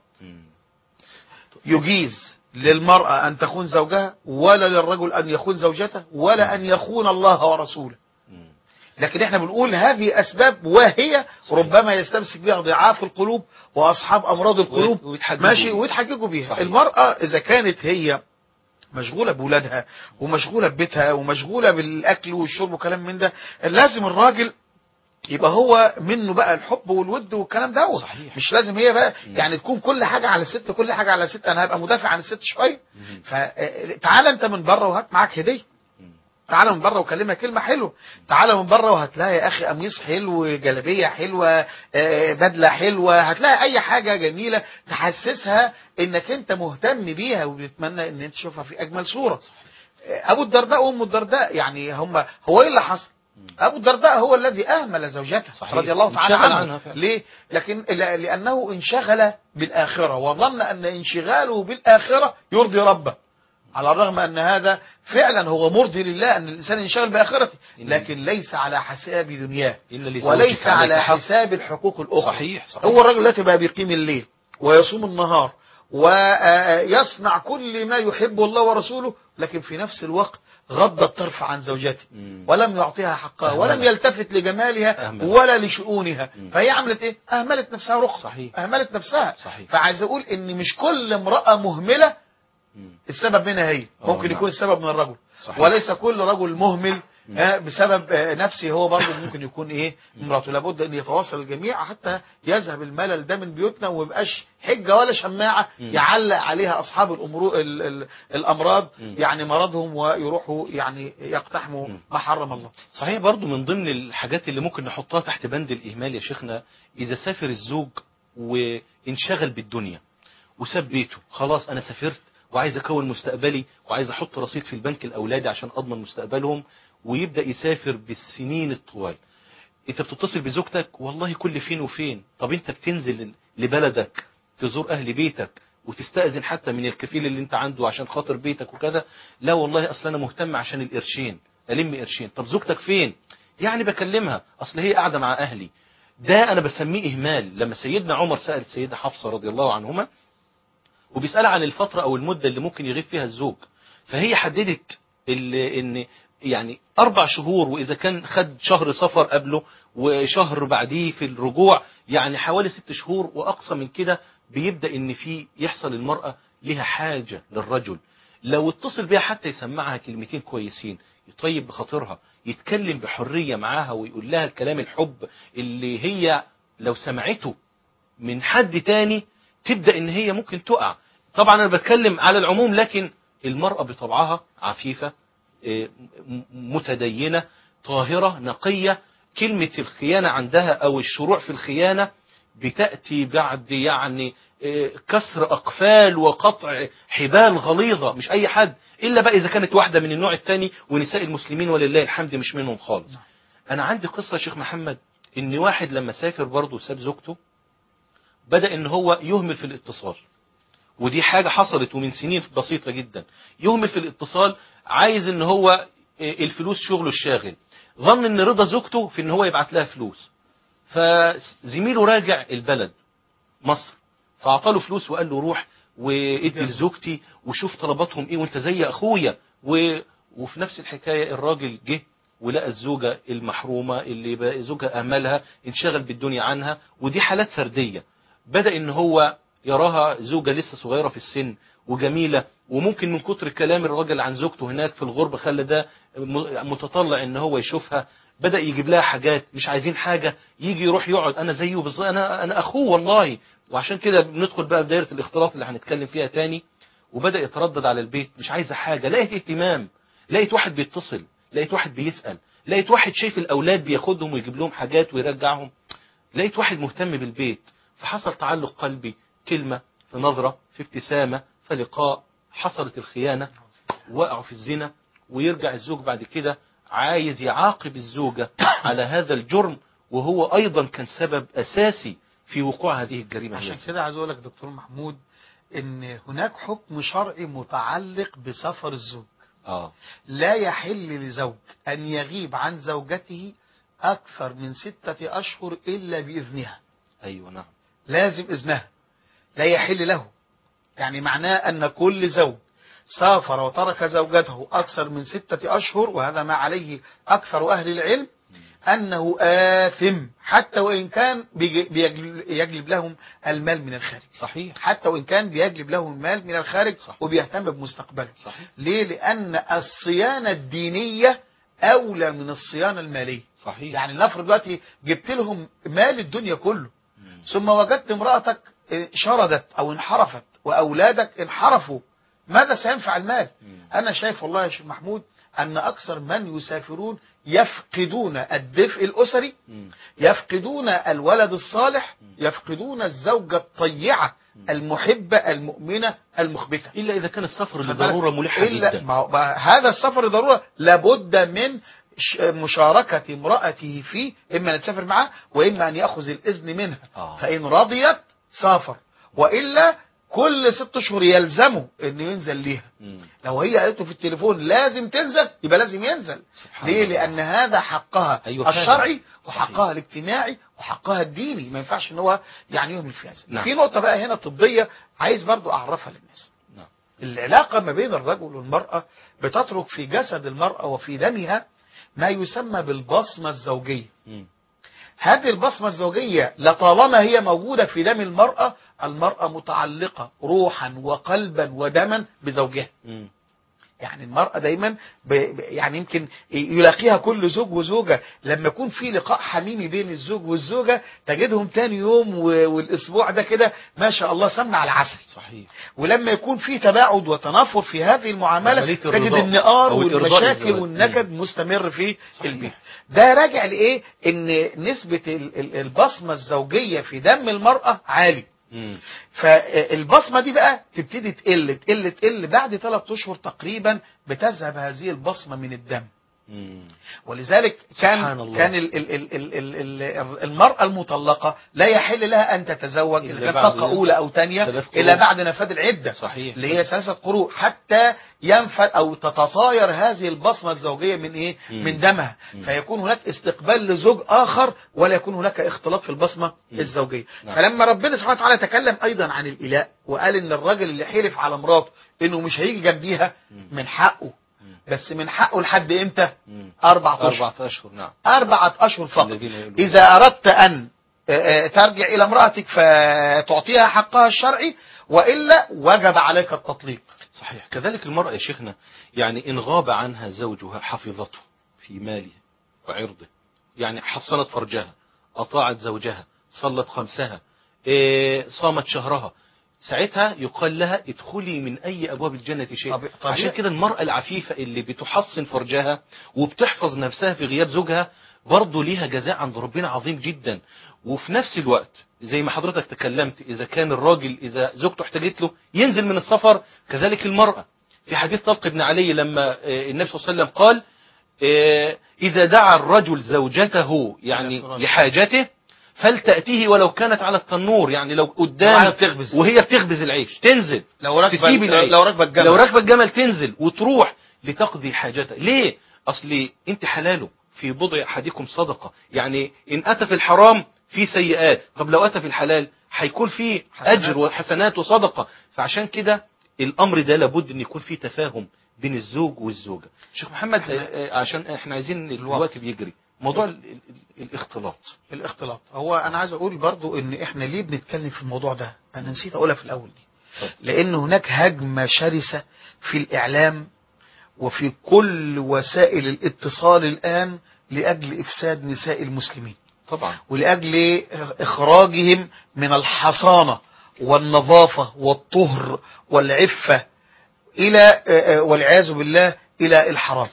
Speaker 3: يجيز للمرأة أن تخون زوجها، ولا للرجل أن يخون زوجته، ولا أن يخون الله ورسوله. لكن احنا بنقول هذه أسباب واهية ربما يستمسك بها ضعاف القلوب وأصحاب أمراض القلوب ماشي ويتحججوا بيها. صحيح. المرأة إذا كانت هي مشغولة بولادها ومشغولة ببيتها ومشغولة بالأكل والشرب وكلام من ده، لازم الراجل يبقى هو منه بقى الحب والود والكلام ده. مش لازم هي بقى يعني تكون كل حاجة على الست، كل حاجة على الست. انا هبقى مدافع عن الست شوية. فتعال انت من بره وهات معاك هدية، تعال من بره وكلمها كلمة حلوة، تعال من بره وهتلاقي يا اخي قميص حلو، جلابية حلوة، بدلة حلوة، هتلاقي اي حاجة جميلة تحسسها انك انت مهتم بيها وبتتمنى ان انت تشوفها في اجمل صورة. ابو الدرداء وام الدرداء يعني هو ايه اللي حصل؟ ابو الدرداء هو الذي اهمل زوجته
Speaker 2: صحيح.
Speaker 3: رضي الله تعالى
Speaker 2: انشغل
Speaker 3: عنها
Speaker 2: عنها فعلا.
Speaker 3: ليه؟ لانه انشغل بالاخره وظن ان انشغاله بالاخره يرضي ربه، على الرغم ان هذا فعلا هو مرضي لله ان الانسان ينشغل باخرته، لكن ليس على حساب دنياه وليس على حساب الحقوق الاخرى.
Speaker 2: صحيح.
Speaker 3: هو الرجل الذي بقى بيقيم الليل ويصوم النهار ويصنع كل ما يحبه الله ورسوله، لكن في نفس الوقت غض الطرف عن زوجته ولم يعطيها حقها ولم يلتفت لجمالها ولا لشؤونها، فهي عملت ايه؟ اهملت نفسها رخصة، اهملت نفسها. فعايز اقول ان مش كل امرأة مهملة السبب منها هي، ممكن يكون السبب من الرجل. وليس كل رجل مهمل بسبب نفسه هو برضه ممكن يكون ايه امراته. لابد ان يتواصل الجميع حتى يذهب الملل ده من بيوتنا وما يبقاش حجه ولا شماعه يعلق عليها اصحاب الامراض يعني مرضهم ويروحوا يعني يقتحموا ما حرم الله.
Speaker 2: صحيح. برضه من ضمن الحاجات اللي ممكن نحطها تحت بند الاهمال يا شيخنا، اذا سافر الزوج وانشغل بالدنيا وساب بيته، خلاص انا سافرت وعايز اكون مستقبلي وعايز احط رصيد في البنك الاولادي عشان اضمن مستقبلهم، ويبدأ يسافر بالسنين الطوال. انت بتتصل بزوجتك والله كل فين وفين، طب انت بتنزل لبلدك تزور اهل بيتك وتستأذن حتى من الكفيل اللي انت عنده عشان خاطر بيتك وكذا؟ لا والله اصلا انا مهتم عشان القرشين، الم قرشين. طب زوجتك فين؟ يعني بكلمها، اصل هي قاعدة مع اهلي. ده انا بسميه اهمال. لما سيدنا عمر سأل السيدة حفصة رضي الله عنهما وبيسألها عن الفترة او المدة اللي ممكن يغيب فيها الزوج، فهي حددت ان يعني 4 شهور، وإذا كان خد شهر سفر قبله وشهر بعديه في الرجوع يعني حوالي 6 شهور، وأقصى من كده بيبدأ إن في يحصل المرأة لها حاجة للرجل، لو اتصل بيها حتى يسمعها كلمتين كويسين يطيب بخاطرها، يتكلم بحرية معاها ويقول لها الكلام الحب اللي هي لو سمعته من حد تاني تبدأ إن هي ممكن تقع. طبعا أنا بتكلم على العموم، لكن المرأة بطبعها عفيفة متدينة طاهرة نقية، كلمة الخيانة عندها أو الشروع في الخيانة بتأتي بعد يعني كسر أقفال وقطع حبال غليظة، مش أي حد، إلا بقى إذا كانت واحدة من النوع الثاني، ونساء المسلمين ولله الحمد مش منهم خالص. أنا عندي قصة يا شيخ محمد، إن واحد لما سافر برضه ساب زوجته بدأ إن هو يهمل في الاتصال، ودي حاجة حصلت ومن سنين بسيطة جدا. يهمل في الاتصال، عايز ان هو الفلوس شغله الشاغل، ظن ان رضا زوجته في ان هو يبعت لها فلوس، فزميله راجع البلد مصر فاعطاله فلوس وقال له روح وادي لزوجتي وشوف طلباتهم ايه وانت زي اخويا وفي نفس الحكاية الراجل جه ولقى الزوجة المحرومة اللي زوجها اهملها انشغل بالدنيا عنها، ودي حالات فردية. بدأ ان هو يراها زوجة لسه صغيرة في السن وجميلة، وممكن من كتر كلام الراجل عن زوجته هناك في الغربة خلى ده متطلع ان هو يشوفها، بدأ يجيب لها حاجات، مش عايزين حاجة يجي يروح يقعد انا زيه بالظبط، انا اخوه والله. وعشان كده بندخل بقى في دائرة الاختلاط اللي هنتكلم فيها تاني. وبدأ يتردد على البيت مش عايزة حاجة، لقيت اهتمام، لقيت واحد بيتصل، لقيت واحد بيسأل، لقيت واحد شايف الاولاد بياخدهم ويجيب لهم حاجات ويرجعهم، لقيت واحد مهتم بالبيت. فحصل تعلق قلبي، كلمة، في نظرة، في ابتسامة، في لقاء، حصلت الخيانة، وقعوا في الزنا، ويرجع الزوج بعد كده عايز يعاقب الزوجة على هذا الجرم، وهو أيضا كان سبب أساسي في وقوع هذه الجريمة.
Speaker 3: عشان كده عايز أقول لك دكتور محمود إن هناك حكم شرعي متعلق بسفر الزوج. لا يحل لزوج أن يغيب عن زوجته أكثر من 6 أشهر إلا بإذنها.
Speaker 2: أيوة نعم،
Speaker 3: لازم إذنها، لا يحل له. يعني معناه أن كل زوج سافر وترك زوجته أكثر من 6 أشهر، وهذا ما عليه أكثر أهل العلم، أنه آثم حتى وإن كان بيجلب لهم المال من الخارج.
Speaker 2: صحيح.
Speaker 3: حتى وإن كان بيجلب لهم المال من الخارج. صحيح. وبيهتم بمستقبله.
Speaker 2: صحيح.
Speaker 3: ليه؟ لأن الصيانة الدينية أولى من الصيانة المالية.
Speaker 2: صحيح.
Speaker 3: يعني نفرض دلوقتي جبت لهم مال الدنيا كله، ثم وجدت امرأتك شردت أو انحرفت وأولادك انحرفوا، ماذا سينفع المال؟ أنا شايف والله يا شيخ محمود أن أكثر من يسافرون يفقدون الدفء الأسري، يفقدون الولد الصالح، يفقدون الزوجة الطيعة المحبة المؤمنة المخبتة،
Speaker 2: إلا إذا كان السفر لضرورة ملحة جدا.
Speaker 3: هذا السفر ضرورة لابد من مشاركة امرأته فيه، إما أن تسافر معه وإما أن يأخذ الإذن منها. فإن رضيت سافر، وإلا كل 6 أشهر يلزمه انه ينزل ليها. لو هي قالت له في التليفون لازم تنزل، يبقى لازم ينزل. ليه؟ لان هذا حقها الشرعي وحقها الاجتماعي وحقها الديني، ما ينفعش ان هو يعني يهمل في هذا. في نقطة بقى هنا طبية عايز برضو اعرفها للناس. العلاقة ما بين الرجل والمرأة بتترك في جسد المرأة وفي دمها ما يسمى بالبصمة الزوجية. هذه البصمة الزوجية لطالما هي موجودة في دم المرأة، المرأة متعلقة روحا وقلبا ودما بزوجها. يعني المرأة دايما يعني يمكن يلاقيها كل زوج وزوجة، لما يكون في لقاء حميمي بين الزوج والزوجة تجدهم تاني يوم والاسبوع ده كده ما شاء الله سمنة على العسل.
Speaker 2: صحيح.
Speaker 3: ولما يكون في تباعد وتنافر في هذه المعاملة تجد النقار والمشاكل والنكد مستمر في البيت. ده راجع لإيه؟ ان نسبة البصمة الزوجية في دم المرأة عالي. فالبصمة دي بقى تبتدي تقل بعد 3 أشهر تقريبا بتذهب هذه البصمة من الدم. ولذلك كان المرأة المطلقة لا يحل لها أن تتزوج إذا كانت طلقة أولى أو ثانية إلا بعد نفاذ العدة.
Speaker 2: صحيح.
Speaker 3: اللي هي 3 قروء حتى ينفذ أو تتطاير هذه البصمة الزوجية من إيه؟ من دمها. فيكون هناك استقبال لزوج آخر ولا يكون هناك اختلاط في البصمة الزوجية. فلما ربنا سبحانه وتعالى تكلم أيضا عن الإلاء وقال إن الراجل اللي حلف على مراته إنه مش هيجي جنبيها من حقه، بس من حقه لحد امتى؟ 4 أشهر.
Speaker 2: 4 أشهر. نعم.
Speaker 3: 4 أشهر فقط. إذا أردت أن ترجع إلى امرأتك فتعطيها حقها الشرعي، وإلا وجب عليك التطليق.
Speaker 2: صحيح. كذلك المرأة يا شيخنا، يعني إن غاب عنها زوجها حفظته في ماله وعرضه، يعني حصنت فرجها، أطاعت زوجها، صلت 5، صامت شهرها، ساعتها يقال لها ادخلي من أي أبواب الجنة شيء. عشان كده المرأة العفيفة اللي بتحصن فرجها وبتحفظ نفسها في غياب زوجها برضه ليها جزاء عند ربنا عظيم جدا. وفي نفس الوقت زي ما حضرتك تكلمت، إذا كان الراجل إذا زوجته احتاجت له ينزل من السفر، كذلك المرأة. في حديث طلق بن علي لما النبي صلى الله عليه وسلم قال إذا دعا الرجل زوجته يعني لحاجته فلتأتيه ولو كانت على التنور، يعني لو قدام وهي بتخبز العيش تنزل، تسيب العيش، لو ركبت الجمل تنزل وتروح لتقضي حاجتها. ليه؟ أصلي انت حلاله في بضع أحدكم صدقة، يعني إن أتى في الحرام في سيئات، طب لو أتى في الحلال هيكون فيه أجر وحسنات وصدقة. فعشان كده الأمر ده لابد أن يكون فيه تفاهم بين الزوج والزوجة. شيخ محمد عشان احنا عايزين الوقت بيجري، موضوع الاختلاط هو انا عايز اقول برضو ان احنا ليه بنتكلم في الموضوع ده، انا نسيت اقولها في الاول دي، لان هناك هجمة شرسة في الاعلام وفي كل وسائل الاتصال الان لاجل افساد نساء المسلمين طبعا، ولاجل اخراجهم من الحصانة والنظافة والطهر والعفة الى والعياذ بالله الى الحرام.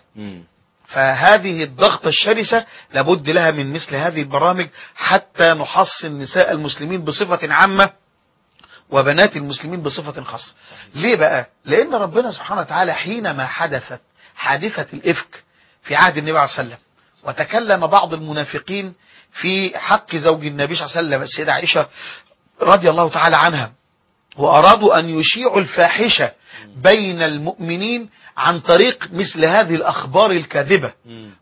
Speaker 2: فهذه الضغطة الشرسة لابد لها من مثل هذه البرامج حتى نحصن نساء المسلمين بصفة عامة وبنات المسلمين بصفة خاصة. ليه بقى؟ لأن ربنا سبحانه وتعالى حينما حدثت حادثة الإفك في عهد النبي عليه الصلاة والسلام، وتكلم بعض المنافقين في حق زوج النبي صلى الله عليه وسلم السيدة عائشة رضي الله تعالى عنها، وأرادوا أن يشيعوا الفاحشة بين المؤمنين عن طريق مثل هذه الأخبار الكاذبة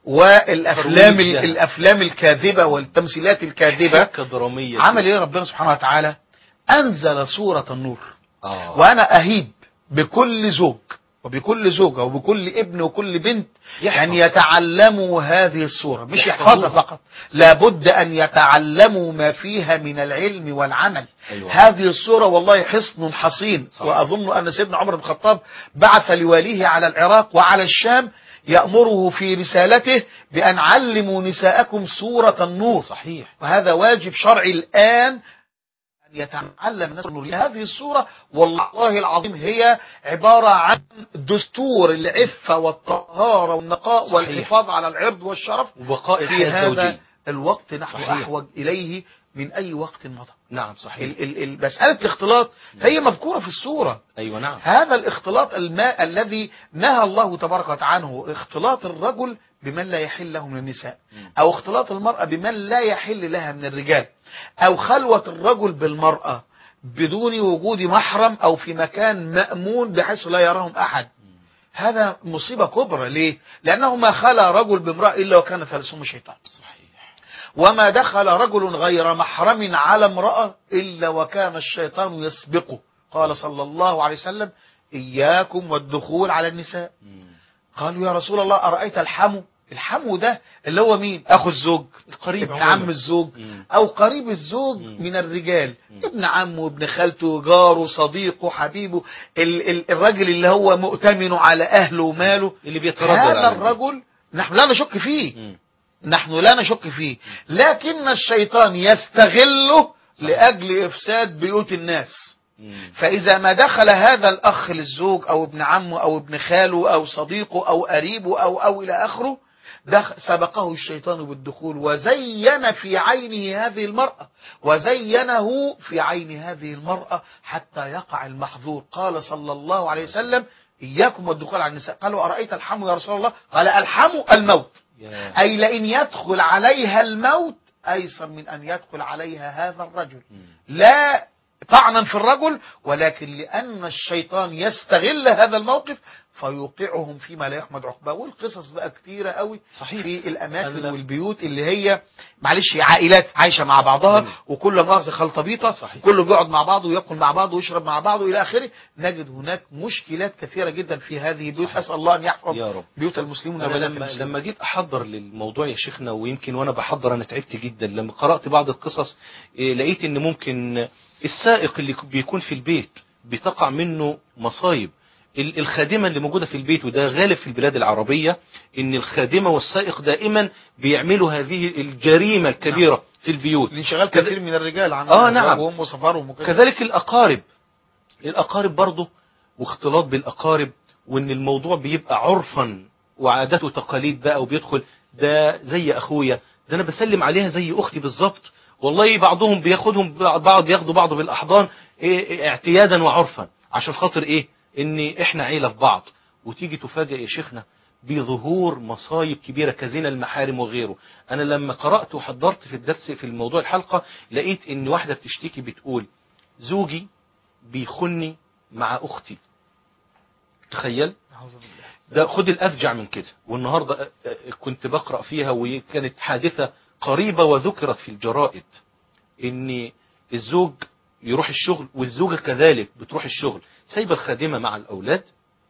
Speaker 2: والأفلام الكاذبة والتمثيلات الكاذبة. عمل إيه ربنا سبحانه وتعالى؟ أنزل سورة النور. وأنا أهيب بكل زوج وبكل زوجة وبكل ابن وكل بنت أن يتعلموا هذه السورة، مش يحفظها فقط، لابد أن يتعلموا ما فيها من العلم والعمل. هذه السورة والله حصن حصين. وأظن أن سيدنا عمر بن الخطاب بعث لواليه على العراق وعلى الشام يأمره في رسالته بأن علموا نساءكم سورة النور. صحيح. وهذا واجب شرعي الآن يتعلم الناس النور. هذه السورة والله العظيم هي عبارة عن دستور العفة والطهارة والنقاء والحفاظ على العرض والشرف، وبقاء في هذا الوقت نحن أحوج إليه
Speaker 3: من أي وقت مضى.
Speaker 2: نعم صحيح.
Speaker 3: مسألة الاختلاط هي مذكورة في السورة.
Speaker 2: أيوة نعم.
Speaker 3: هذا الاختلاط الماء الذي نهى الله تبارك وتعالى عنه، اختلاط الرجل بمن لا يحل له من النساء، أو اختلاط المرأة بمن لا يحل لها من الرجال، أو خلوة الرجل بالمرأة بدون وجود محرم أو في مكان مأمون بحيث لا يراهم أحد. هذا مصيبة كبرى. ليه؟ لأنه ما خلى رجل بامرأة إلا وكان ثالثهما شيطان.
Speaker 2: صحيح.
Speaker 3: وما دخل رجل غير محرم على امرأة إلا وكان الشيطان يسبقه. قال صلى الله عليه وسلم: إياكم والدخول على النساء. قالوا يا رسول الله أرأيت الحمو؟ الحمو ده اللي هو مين؟ أخو الزوج،
Speaker 2: القريب،
Speaker 3: ابن عم الزوج، أو قريب الزوج من الرجال، ابن عمه، ابن خالته، جاره، صديقه، حبيبه، الرجل اللي هو مؤتمن على أهله وماله،
Speaker 2: اللي بيتردد.
Speaker 3: هذا الرجل نحن لا نشك فيه، نحن لا نشك فيه، لكن الشيطان يستغله لأجل إفساد بيوت الناس. فإذا ما دخل هذا الأخ للزوج أو ابن عمه أو ابن خاله أو صديقه أو قريبه أو إلى آخره، سبقه الشيطان بالدخول وزين في عينه هذه المرأة، وزينه في عين هذه المرأة حتى يقع المحظور. قال صلى الله عليه وسلم: إياكم والدخول على النساء. قالوا أرأيت الحمو يا رسول الله؟ قال: الحمو الموت، أي لئن يدخل عليها الموت أيسر من أن يدخل عليها هذا الرجل. لا طعنا في الرجل، ولكن لأن الشيطان يستغل هذا الموقف فيوقعهم فيما لا يحمد عقباه. والقصص بقى كتيرة قوي. صحيح. في الأماكن والبيوت اللي هي معلش عائلات عايشة مع بعضها وكل مؤاخذة خلطبيطة، كله بيقعد مع بعضه ويأكل مع بعضه ويشرب مع بعضه إلى آخره. نجد هناك مشكلات كثيرة جدا في هذه البيوت. أسأل الله أن يحفظ بيوت المسلمين.
Speaker 2: لما جيت أحضر للموضوع يا شيخنا، ويمكن وأنا بحضر أنا تعبت جدا لما قرأت بعض القصص، لقيت إن ممكن السائق اللي بيكون في البيت بتقع منه مصايب. الخادمة اللي موجودة في البيت، وده غالب في البلاد العربية، ان الخادمة والسائق دائما بيعملوا هذه الجريمة الكبيرة. نعم. في البيوت
Speaker 3: انشغال كثير من الرجال عن
Speaker 2: نعم.
Speaker 3: وسفرهم وكده.
Speaker 2: كذلك الأقارب برضه، واختلاط بالأقارب، وان الموضوع بيبقى عرفا وعادات وتقاليد بقى، وبيدخل ده زي أخويا، ده أنا بسلم عليها زي أختي بالظبط، والله بعضهم بياخدوا بعض بالأحضان اعتيادا وعرفا، عشان خاطر إيه؟ ان احنا عيلة في بعض. وتيجي تفاجئ يا شيخنا بظهور مصايب كبيرة كزنا المحارم وغيره. انا لما قرأت وحضرت في الدرس في الموضوع الحلقة، لقيت ان واحدة بتشتكي بتقول: زوجي بيخني مع اختي. تخيل ده، خد الافجع من كده. والنهاردة كنت بقرأ فيها، وكانت حادثة قريبة وذكرت في الجرائد، ان الزوج يروح الشغل والزوجة كذلك بتروح الشغل، سايبه الخادمة مع الأولاد،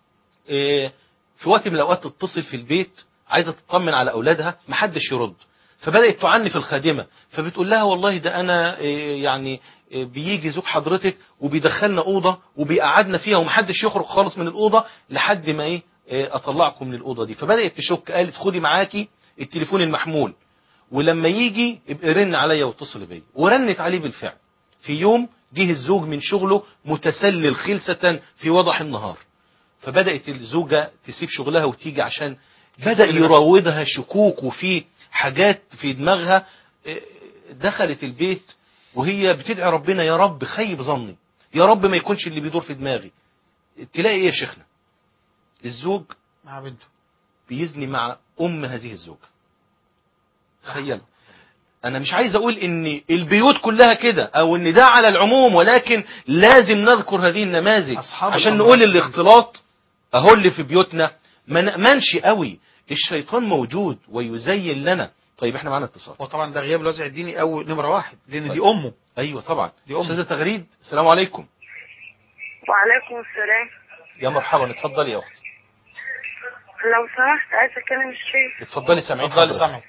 Speaker 2: في وقت من الأوقات تتصل في البيت عايزة تطمن على أولادها، محدش يرد، فبدأت تعني في الخادمة، فبتقول لها: والله ده أنا يعني بيجي زوج حضرتك وبيدخلنا أوضة وبيقعدنا فيها ومحدش يخرج خالص من الأوضة لحد ما أطلعكم من الأوضة دي. فبدأت تشك، قالت: خدي معاكي التليفون المحمول، ولما يجي ابقى رن عليا واتصل بيا. ورنت عليه بالفعل. في يوم جه الزوج من شغله متسلل خلسة في وضح النهار، فبدأت الزوجة تسيب شغلها وتيجي، عشان بدأ يراودها شكوك وفي حاجات في دماغها. دخلت البيت وهي بتدعي ربنا: يا رب خيب ظني، يا رب ما يكونش اللي بيدور في دماغي. تلاقي ايه يا شيخنا؟ الزوج
Speaker 3: مع بنته
Speaker 2: بيزني مع أم هذه الزوجة. تخيل. أنا مش عايز أقول إن البيوت كلها كده أو إن ده على العموم، ولكن لازم نذكر هذه النماذج عشان نقول الاختلاط أهو اللي في بيوتنا ما نأمنش قوي. الشيطان موجود ويزين لنا. طيب احنا معنا اتصال،
Speaker 3: وطبعا ده غياب الوازع الديني أو نمرة واحد، لأن طيب. دي أمه.
Speaker 2: أيوة طبعا. دي أمه. أستاذة تغريد، السلام عليكم.
Speaker 5: وعليكم السلام.
Speaker 2: يا مرحبا، اتفضلي يا أختي.
Speaker 5: لو سمحت عايز أكلم الشيخ.
Speaker 2: اتفضلي سامعين.
Speaker 3: اتفضلي سامعين.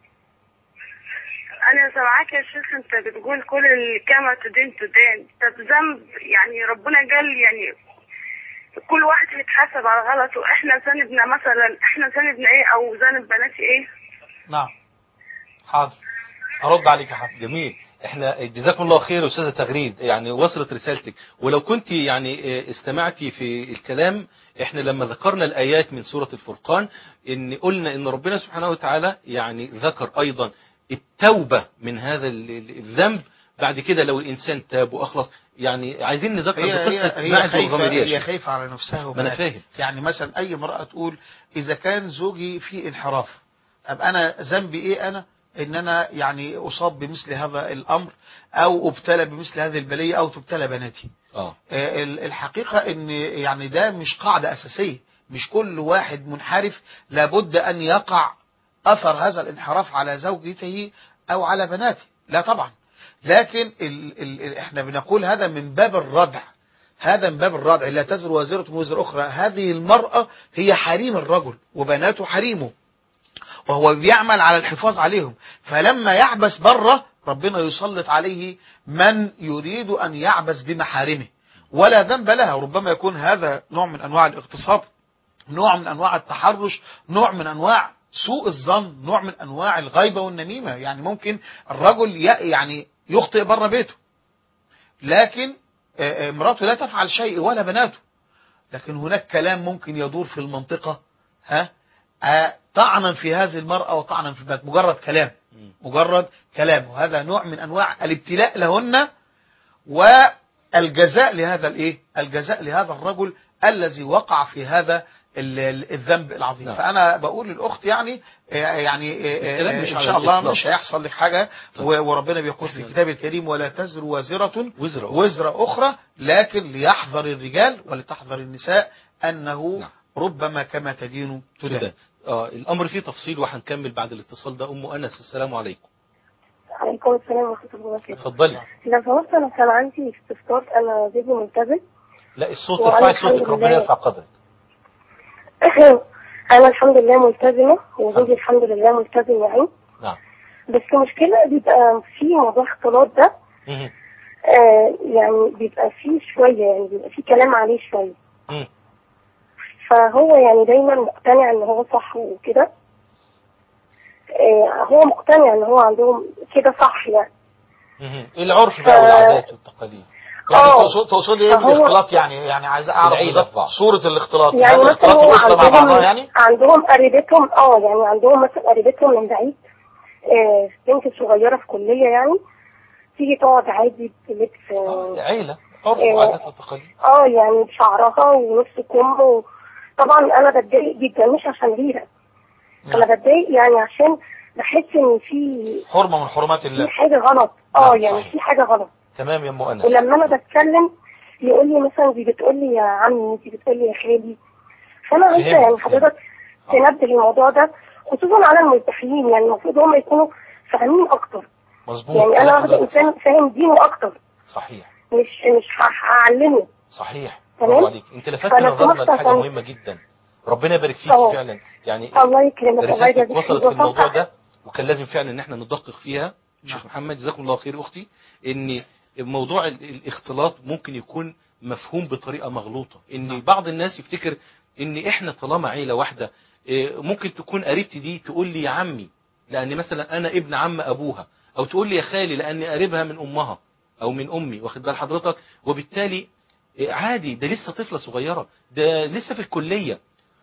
Speaker 5: أنا سامعاك يا شيخ، أنت بتقول كل كما تدين تدين. طب ذنب يعني ربنا قال يعني كل واحد يتحاسب على غلطه. إحنا ذنبنا مثلا، إحنا ذنبنا إيه أو ذنب بناتي إيه؟
Speaker 3: نعم حاضر، أرد عليك يا حاضر.
Speaker 2: جميل. احنا جزاكم الله خير أستاذة تغريد، يعني وصلت رسالتك. ولو كنت يعني استمعتي في الكلام، احنا لما ذكرنا الآيات من سورة الفرقان، ان قلنا ان ربنا سبحانه وتعالى يعني ذكر أيضا التوبة من هذا الذنب بعد كده لو الإنسان تاب وأخلص. يعني عايزين نذكر بقصة معز والغامدية.
Speaker 3: هي خايفة على نفسها.
Speaker 2: ما أنا فاهم.
Speaker 3: يعني مثلا أي امرأة تقول إذا كان زوجي في انحراف، طب أنا ذنبي إيه أنا إن أنا يعني أصاب بمثل هذا الأمر أو أبتلى بمثل هذه البلية أو تبتلى بناتي. الحقيقة إن يعني ده مش قاعدة أساسية، مش كل واحد منحرف لابد أن يقع أثر هذا الانحراف على زوجته أو على بناته، لا طبعا. لكن احنا بنقول هذا من باب الردع، هذا من باب الردع، لا تزر وازرة وزر أخرى. هذه المرأة هي حريم الرجل وبناته حريمه، وهو بيعمل على الحفاظ عليهم، فلما يعبس بره ربنا يسلط عليه من يريد أن يعبس بمحارمه ولا ذنب لها. وربما يكون هذا نوع من أنواع الاغتصاب، نوع من أنواع التحرش، نوع من أنواع سوء الظن، نوع من أنواع الغيبة والنميمة. يعني ممكن الرجل يعني يخطئ بره بيته لكن امراته لا تفعل شيء ولا بناته، لكن هناك كلام ممكن يدور في المنطقة طعنا في هذه المرأة وطعنا في البنات، مجرد كلام، وهذا نوع من أنواع الابتلاء لهن والجزاء لهذا الجزاء لهذا الرجل الذي وقع في هذا الذنب العظيم. فأنا بقول للأخت يعني إن شاء الله مش هيحصل لك حاجة. وربنا بيقول في الكتاب الكريم ولا تزر وازرة وزر أخرى، لكن ليحذر الرجال ولتحذر النساء أنه ربما كما تدين تدان.
Speaker 2: الأمر فيه تفصيل وهنكمل بعد الاتصال ده. أم أنس، السلام عليكم.
Speaker 5: عليكم السلام ورحمة الله وبركاته.
Speaker 2: اتفضلي.
Speaker 5: لو سمحت أنا كان عندي استفسار، أنا زوجي ملتزم.
Speaker 2: لا الصوت، ارفعي صوتك ربنا يرفع قدرك.
Speaker 5: أنا الحمد لله ملتزمة وزوجي الحمد لله ملتزم يعني.
Speaker 2: نعم.
Speaker 5: بس المشكلة بيبقى في موضوع اختلاط ده يعني بيبقى فيه شوية، يعني بيبقى فيه كلام عليه شوية. فهو يعني دايما مقتنع ان هو صح وكده. هو مقتنع ان هو عندهم كده صح يعني.
Speaker 2: العرف بقى والعادات والتقاليد.
Speaker 3: يعني تقصدي ايه بالاختلاط؟ يعني عايز اعرف بالظبط صورة الاختلاط.
Speaker 5: يعني مثلا هو
Speaker 3: مع بعضها يعني
Speaker 5: عندهم قريبتهم يعني عندهم مثلا قريبتهم من بعيد بنت صغيرة في كلية يعني تيجي تقعد عادي بلبس
Speaker 2: عيلة عرف وعادات وتقاليد.
Speaker 5: يعني بشعرها ونص كم. طبعا انا بتضايق جدا، مش عشان غيرة، انا بتضايق يعني عشان بحس ان في
Speaker 3: حرمة من حرمات الله،
Speaker 5: في حاجة غلط. يعني في حاجة غلط.
Speaker 2: تمام يا ام أنس.
Speaker 5: ولما انا بتكلم يقول لي مثلا دي بتقول لي يا عمي، دي بتقول لي يا خالي. فانا عايزه يعني حضرتك تنبه الموضوع ده خصوصا على الملتحيين، يعني المفروض هم يكونوا فاهمين اكتر.
Speaker 2: مظبوط.
Speaker 5: يعني انا واخده انسان فاهم دينه اكتر.
Speaker 2: صحيح.
Speaker 5: مش هعلمه.
Speaker 2: صحيح. برافو عليك. انت لفتت نظرنا لحاجه مهمه جدا. ربنا يبارك فيك فعلا. يعني
Speaker 5: الله يكرمك.
Speaker 2: رسالتك وصلت في الموضوع ده وكان لازم فعلا ان احنا ندقق فيها. شيخ محمد جزاكم الله خير اختي. ان موضوع الاختلاط ممكن يكون مفهوم بطريقه مغلوطه، ان بعض الناس يفتكر ان احنا طالما عيله واحده ممكن تكون قريبتي دي تقول لي يا عمي لان مثلا انا ابن عم ابوها، او تقول لي يا خالي لاني قريبها من امها او من امي، واخد بال حضرتك؟ وبالتالي عادي، ده لسه طفله صغيره، ده لسه في الكليه.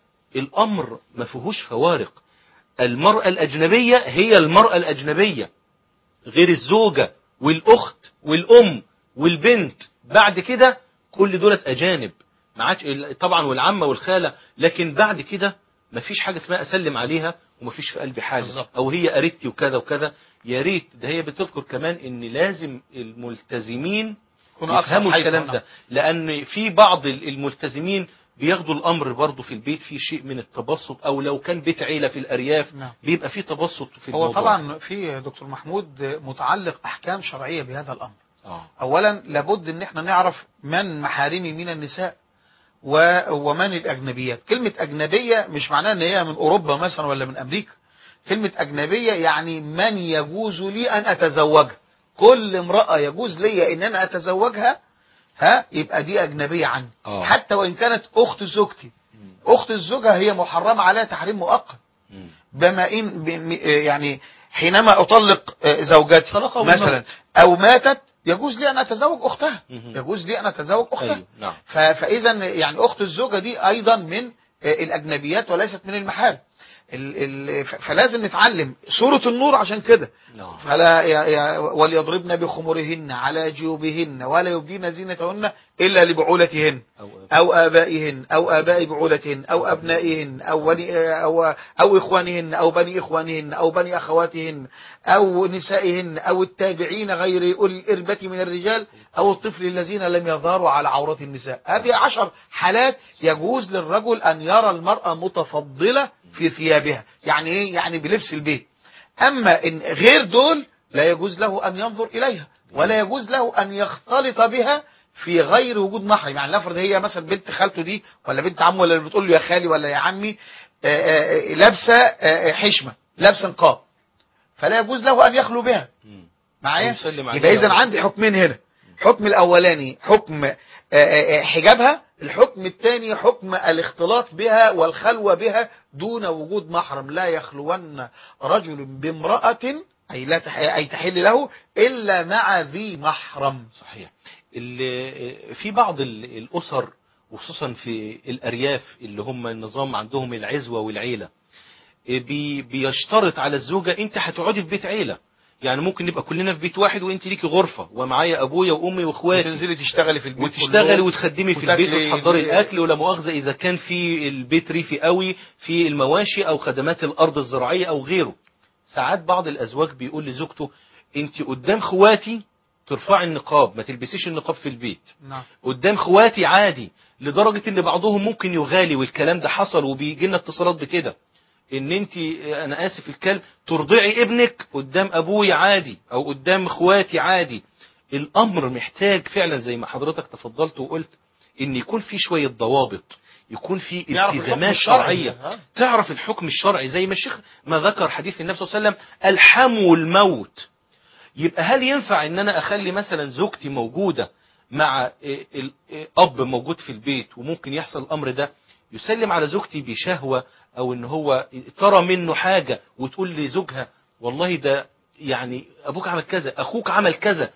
Speaker 2: الامر ما فيهوش فوارق. المرأة الأجنبية هي المرأة الأجنبية، غير الزوجة والأخت والأم والبنت. بعد كده كل دولت أجانب، ما عادش طبعا والعمة والخالة، لكن بعد كده ما فيش حاجة اسمها أسلم عليها وما فيش في قلبي حاجة بالزبط. أو هي قريبتي وكذا وكذا. يا ريت ده هي بتذكر كمان إن لازم الملتزمين يفهموا الكلام ده، لأن في بعض الملتزمين بياخدوا الأمر برضه في البيت في شيء من التبسط، أو لو كان بيت عيلة في الأرياف بيبقى في تبسط في الموضوع.
Speaker 3: هو طبعا في دكتور محمود متعلق أحكام شرعية بهذا الأمر. أولا لابد أن احنا نعرف من محارمي من النساء ومن الأجنبيات. كلمة أجنبية مش معناها أن هي من أوروبا مثلا ولا من أمريكا. كلمة أجنبية يعني من يجوز لي أن أتزوجها. كل امرأة يجوز لي أن أنا أتزوجها يبقى دي أجنبية عني. حتى وإن كانت أخت زوجتي. أخت الزوجة هي محرمة عليها تحريم مؤقت. بما إن يعني حينما أطلق زوجتي مثلا أو ماتت يجوز لي أن أتزوج أختها. يجوز لي أن أتزوج أختها. فإذا يعني أخت الزوجة دي أيضا من الأجنبيات وليست من المحارم. فلازم نتعلم سورة النور عشان كده.
Speaker 2: نعم.
Speaker 3: فلا وليضربن بخمرهن على جيوبهن ولا يبدين زينتهن إلا لبعولتهن أو آبائهن أو آباء بعولتهن أو أبنائهن أو إخوانهن أو بني إخوانهن أو بني أخواتهن أو نسائهن أو التابعين غير أولي الإربة من الرجال أو الطفل الذين لم يظهروا على عورات النساء. هذه 10 حالات يجوز للرجل أن يرى المرأة متفضلة في ثيابها. يعني إيه؟ يعني بلبس البيت. أما إن غير دول لا يجوز له أن ينظر إليها ولا يجوز له أن يختلط بها في غير وجود محرم. يعني لنفرض هي مثلا بنت خالته دي ولا بنت عمه ولا اللي بتقول له يا خالي ولا يا عمي لابسه حشمه لابسه نقاب، فلا يجوز له أن يخلو بها. معايا؟ يبقى إذا عندي حكمين هنا. حكم الأولاني حكم حجابها، الحكم الثاني حكم الاختلاط بها والخلوة بها دون وجود محرم. لا يخلون رجل بامرأة أي تحل له إلا مع ذي محرم.
Speaker 2: صحيح. في بعض الأسر وخصوصا في الأرياف اللي هم النظام عندهم العزوة والعيلة بيشترط على الزوجة انت هتقعدي في بيت عيلة. يعني ممكن نبقى كلنا في بيت واحد وانت ليكي غرفة ومعايا ابويا وامي واخواتي،
Speaker 3: وتنزلي تشتغلي في البيت
Speaker 2: وتشتغلي وتخدمي في البيت وتحضري الاكل، ولا مؤاخذة اذا كان في البيت ريفي قوي في المواشي او خدمات الارض الزراعية او غيره. ساعات بعض الازواج بيقول لزوجته انت قدام خواتي ترفعي النقاب، ما تلبسيش النقاب في البيت.
Speaker 3: نعم.
Speaker 2: قدام خواتي عادي، لدرجة ان بعضهم ممكن يغالي، والكلام ده حصل وبيجي لنا اتصالات بكده، ان انت انا اسف الكلام ترضعي ابنك قدام ابويا عادي او قدام اخواتي عادي. الامر محتاج فعلا زي ما حضرتك تفضلت وقلت ان يكون في شوية ضوابط، يكون في التزامات شرعية، تعرف الحكم الشرعي زي ما الشيخ ما ذكر حديث النبي صلى الله عليه وسلم الحمو الموت. يبقى هل ينفع ان انا اخلي مثلا زوجتي موجودة مع الاب موجود في البيت وممكن يحصل الامر ده يسلم على زوجتي بشهوة او ان هو ترى منه حاجة وتقول لزوجها والله ده يعني ابوك عمل كذا، اخوك عمل كذا،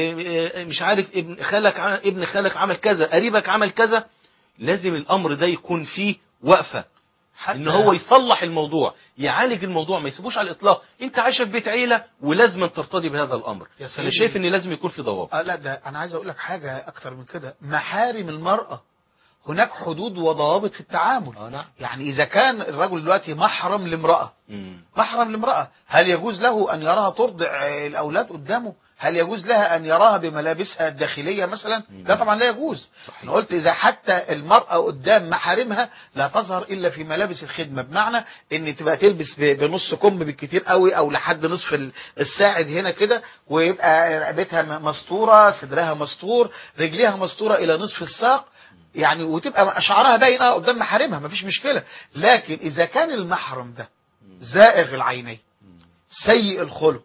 Speaker 2: مش عارف ابن خالك عمل كذا، قريبك عمل كذا. لازم الامر ده يكون فيه وقفة ان هو يصلح الموضوع، يعالج الموضوع، ما يسيبوش على الاطلاق. انت عايشه في بيت عيله ولازم ترتضي بهذا الامر. انا شايف ان لازم يكون في ضوابط.
Speaker 3: لا ده انا عايز اقول لك حاجه اكتر من كده. محارم المراه هناك حدود وضوابط في التعامل.
Speaker 2: نعم.
Speaker 3: يعني اذا كان الرجل دلوقتي محرم لامراه، محرم لامراه، هل يجوز له ان يراها ترضع الاولاد قدامه؟ هل يجوز لها أن يراها بملابسها الداخلية مثلا؟ لا طبعا لا يجوز.
Speaker 2: صحيح.
Speaker 3: أنا قلت إذا حتى المرأة قدام محارمها لا تظهر إلا في ملابس الخدمة، بمعنى إن تبقى تلبس بنص كم بالكتير قوي أو لحد نصف الساعد هنا كده، ويبقى رقبتها مستورة، صدرها مستور، رجليها مستورة إلى نصف الساق، يعني وتبقى شعرها باين قدام محارمها، مفيش مشكلة. لكن إذا كان المحرم ده زائغ العينين، سيء الخلق،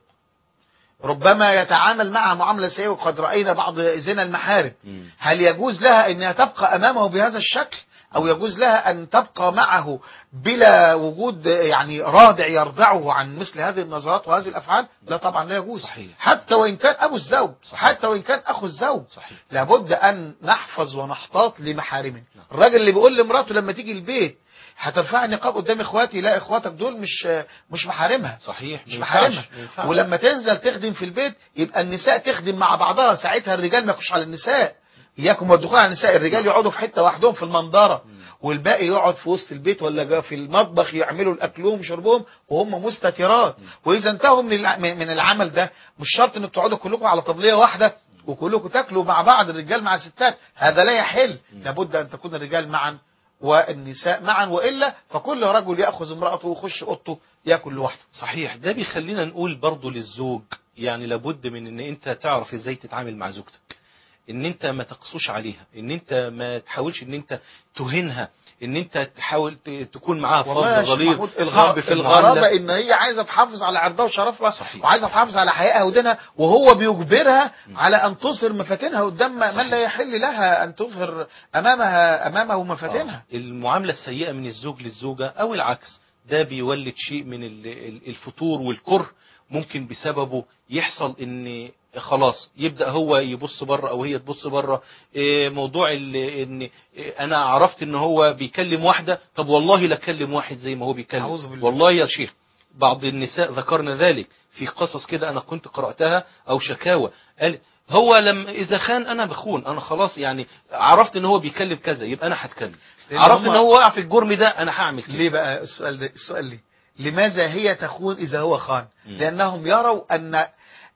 Speaker 3: ربما يتعامل معها معاملة سيئة، وقد رأينا بعض زنا المحارم، هل يجوز لها أنها تبقى أمامه بهذا الشكل؟ أو يجوز لها أن تبقى معه بلا وجود يعني رادع يرضعه عن مثل هذه النظرات وهذه الأفعال؟ لا طبعا لا يجوز.
Speaker 2: صحيح.
Speaker 3: حتى وإن كان أبو الزوج.
Speaker 2: صحيح.
Speaker 3: حتى وإن كان أخو الزوج.
Speaker 2: صحيح.
Speaker 3: لابد أن نحفظ ونحتاط لمحارمنا. الراجل اللي بيقول لمراته لما تيجي البيت هترفع النقاب قدام اخواتي، لا اخواتك دول مش محارمها.
Speaker 2: صحيح.
Speaker 3: مش محارمها. ولما تنزل تخدم في البيت يبقى النساء تخدم مع بعضها، ساعتها الرجال ما يخش على النساء. اياكم والدخول على النساء، الرجال يقعدوا في حته وحدهم في المنظره، والباقي يقعد في وسط البيت ولا في المطبخ يعملوا الاكلهم وشربهم وهم مستترات. واذا انتهوا من العمل ده مش شرط انكم تقعدوا كلكم على طبليه واحده وكلكم تاكلوا مع بعض، الرجال مع الستات، هذا لا يحل. لابد ان تكون الرجال معا والنساء معا، وإلا فكل رجل يأخذ امرأته ويخش أوضته يأكل لوحده.
Speaker 2: صحيح. ده بيخلينا نقول برضو للزوج يعني لابد من ان انت تعرف ازاي تتعامل مع زوجتك، ان انت ما تقصوش عليها، ان انت ما تحاولش ان انت تهينها، ان انت تحاول تكون معاها فضل غليظ صعب في
Speaker 3: الغرابة ان هي عايزة تحافظ على عرضها وشرفها. صحيح. وعايزة تحافظ على حيائها ودينها، وهو بيجبرها على ان تظهر مفاتنها قدام من لا يحل لها ان تظهر امامه مفاتنها.
Speaker 2: المعاملة السيئة من الزوج للزوجة او العكس ده بيولد شيء من الفتور والكره، ممكن بسببه يحصل ان خلاص يبدأ هو يبص بره او هي تبص بره. موضوع ان انا عرفت ان هو بيكلم واحدة، طب والله لا كلم واحد زي ما هو بيكلم. والله يا شيخ بعض النساء ذكرنا ذلك في قصص كده انا كنت قرأتها او شكاوى، قال هو اذا خان انا بخون، انا خلاص يعني عرفت ان هو بيكلم كذا يبقى انا هتكلم، عرفت ان هو وقع في الجرم ده انا هعمل كده.
Speaker 3: ليه بقى السؤال ليه لماذا هي تخون اذا هو خان؟ لانهم يروا ان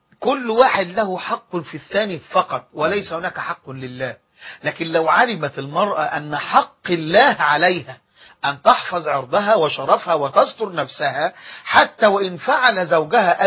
Speaker 3: كل واحد له حق في الثاني فقط وليس هناك حق لله. لكن لو علمت المرأة ان حق الله عليها أن تحفظ عرضها وشرفها وتستر نفسها حتى وإن فعل زوجها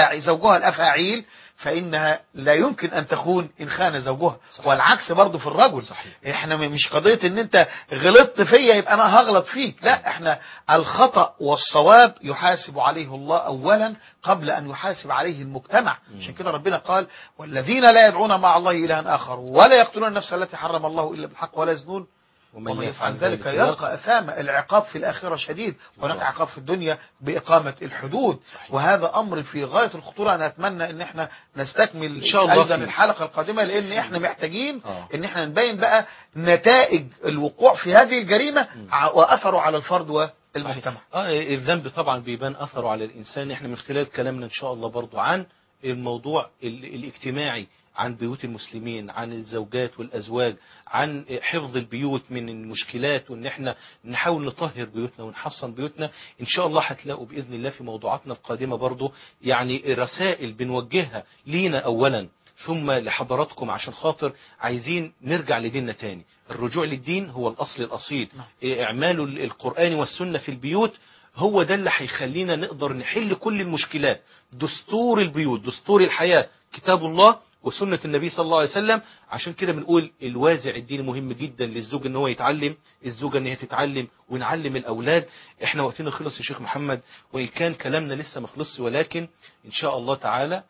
Speaker 3: الأفاعيل، فإنها لا يمكن أن تخون إن خان زوجها. صحيح. والعكس برضو في الرجل. صحيح. إحنا مش قضية إن أنت غلطت فيا يبقى أنا هغلط فيك، لا، إحنا الخطأ والصواب يحاسب عليه الله أولا قبل أن يحاسب عليه المجتمع. عشان كده ربنا قال والذين لا يدعون مع الله إلها آخر ولا يقتلون النفس التي حرم الله إلا بالحق ولا يزنون ومن يفعل ذلك يلقى أثاما. العقاب في الآخرة شديد، وهناك عقاب في الدنيا بإقامة الحدود. صحيح. وهذا أمر في غاية الخطورة. أنا أتمنى أن احنا نستكمل إن شاء الله أيضا الحلقة القادمة، لأن احنا محتاجين أن احنا نبين بقى نتائج الوقوع في هذه الجريمة وأثره على الفرد والمجتمع.
Speaker 2: الذنب طبعا بيبان أثره على الإنسان. احنا من خلال كلامنا إن شاء الله برضو عن الموضوع الاجتماعي، عن بيوت المسلمين، عن الزوجات والأزواج، عن حفظ البيوت من المشكلات، وان احنا نحاول نطهر بيوتنا ونحصن بيوتنا. ان شاء الله هتلاقوا بإذن الله في موضوعاتنا القادمة برضو يعني رسائل بنوجهها لينا أولا ثم لحضراتكم، عشان خاطر عايزين نرجع لديننا تاني. الرجوع للدين هو الأصل الأصيل. إعمال القرآن والسنة في البيوت هو ده اللي هيخلينا نقدر نحل كل المشكلات. دستور البيوت، دستور الحياة، كتاب الله وسنة النبي صلى الله عليه وسلم. عشان كده بنقول الوازع الديني مهم جدا للزوج ان هو يتعلم، الزوجة ان هي تتعلم، ونعلم الاولاد. احنا وقتنا خلص يا شيخ محمد، وان كان كلامنا لسه ما خلصش، ولكن ان شاء الله تعالى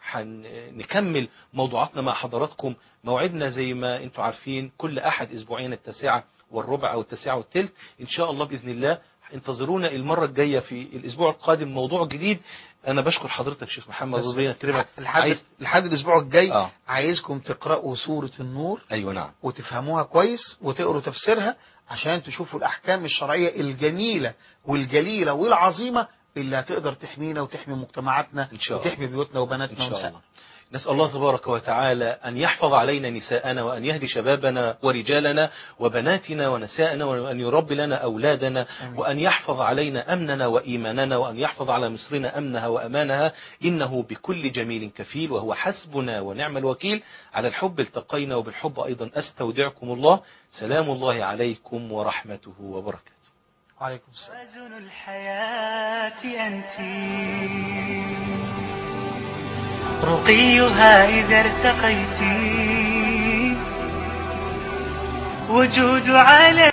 Speaker 2: هنكمل موضوعاتنا مع حضراتكم. موعدنا زي ما انتم عارفين كل احد اسبوعين 9:15 أو 9:15 ان شاء الله باذن الله. انتظرونا المرة الجاية في الأسبوع القادم موضوع جديد. أنا بشكر حضرتك شيخ محمد، ربنا يكرمك.
Speaker 3: لحد الأسبوع الجاي عايزكم تقرأوا سورة النور.
Speaker 2: أيوة نعم.
Speaker 3: وتفهموها كويس وتقروا تفسيرها عشان تشوفوا الأحكام الشرعية الجميلة والجليلة والعظيمة اللي هتقدر تحمينا وتحمي مجتمعاتنا وتحمي بيوتنا وبناتنا ونسائنا.
Speaker 2: نسأل الله تبارك وتعالى أن يحفظ علينا نساءنا، وأن يهدي شبابنا ورجالنا وبناتنا ونسائنا، وأن يربي لنا أولادنا، وأن يحفظ علينا أمننا وإيماننا، وأن يحفظ على مصرنا أمنها وأمانها، إنه بكل جميل كفيل وهو حسبنا ونعم الوكيل. على الحب التقينا وبالحب أيضا أستودعكم الله. سلام الله عليكم ورحمته وبركاته.
Speaker 3: وعليكم السلام.
Speaker 1: وزن الحياة أنت رقيها إذا ارتقيت، وجود على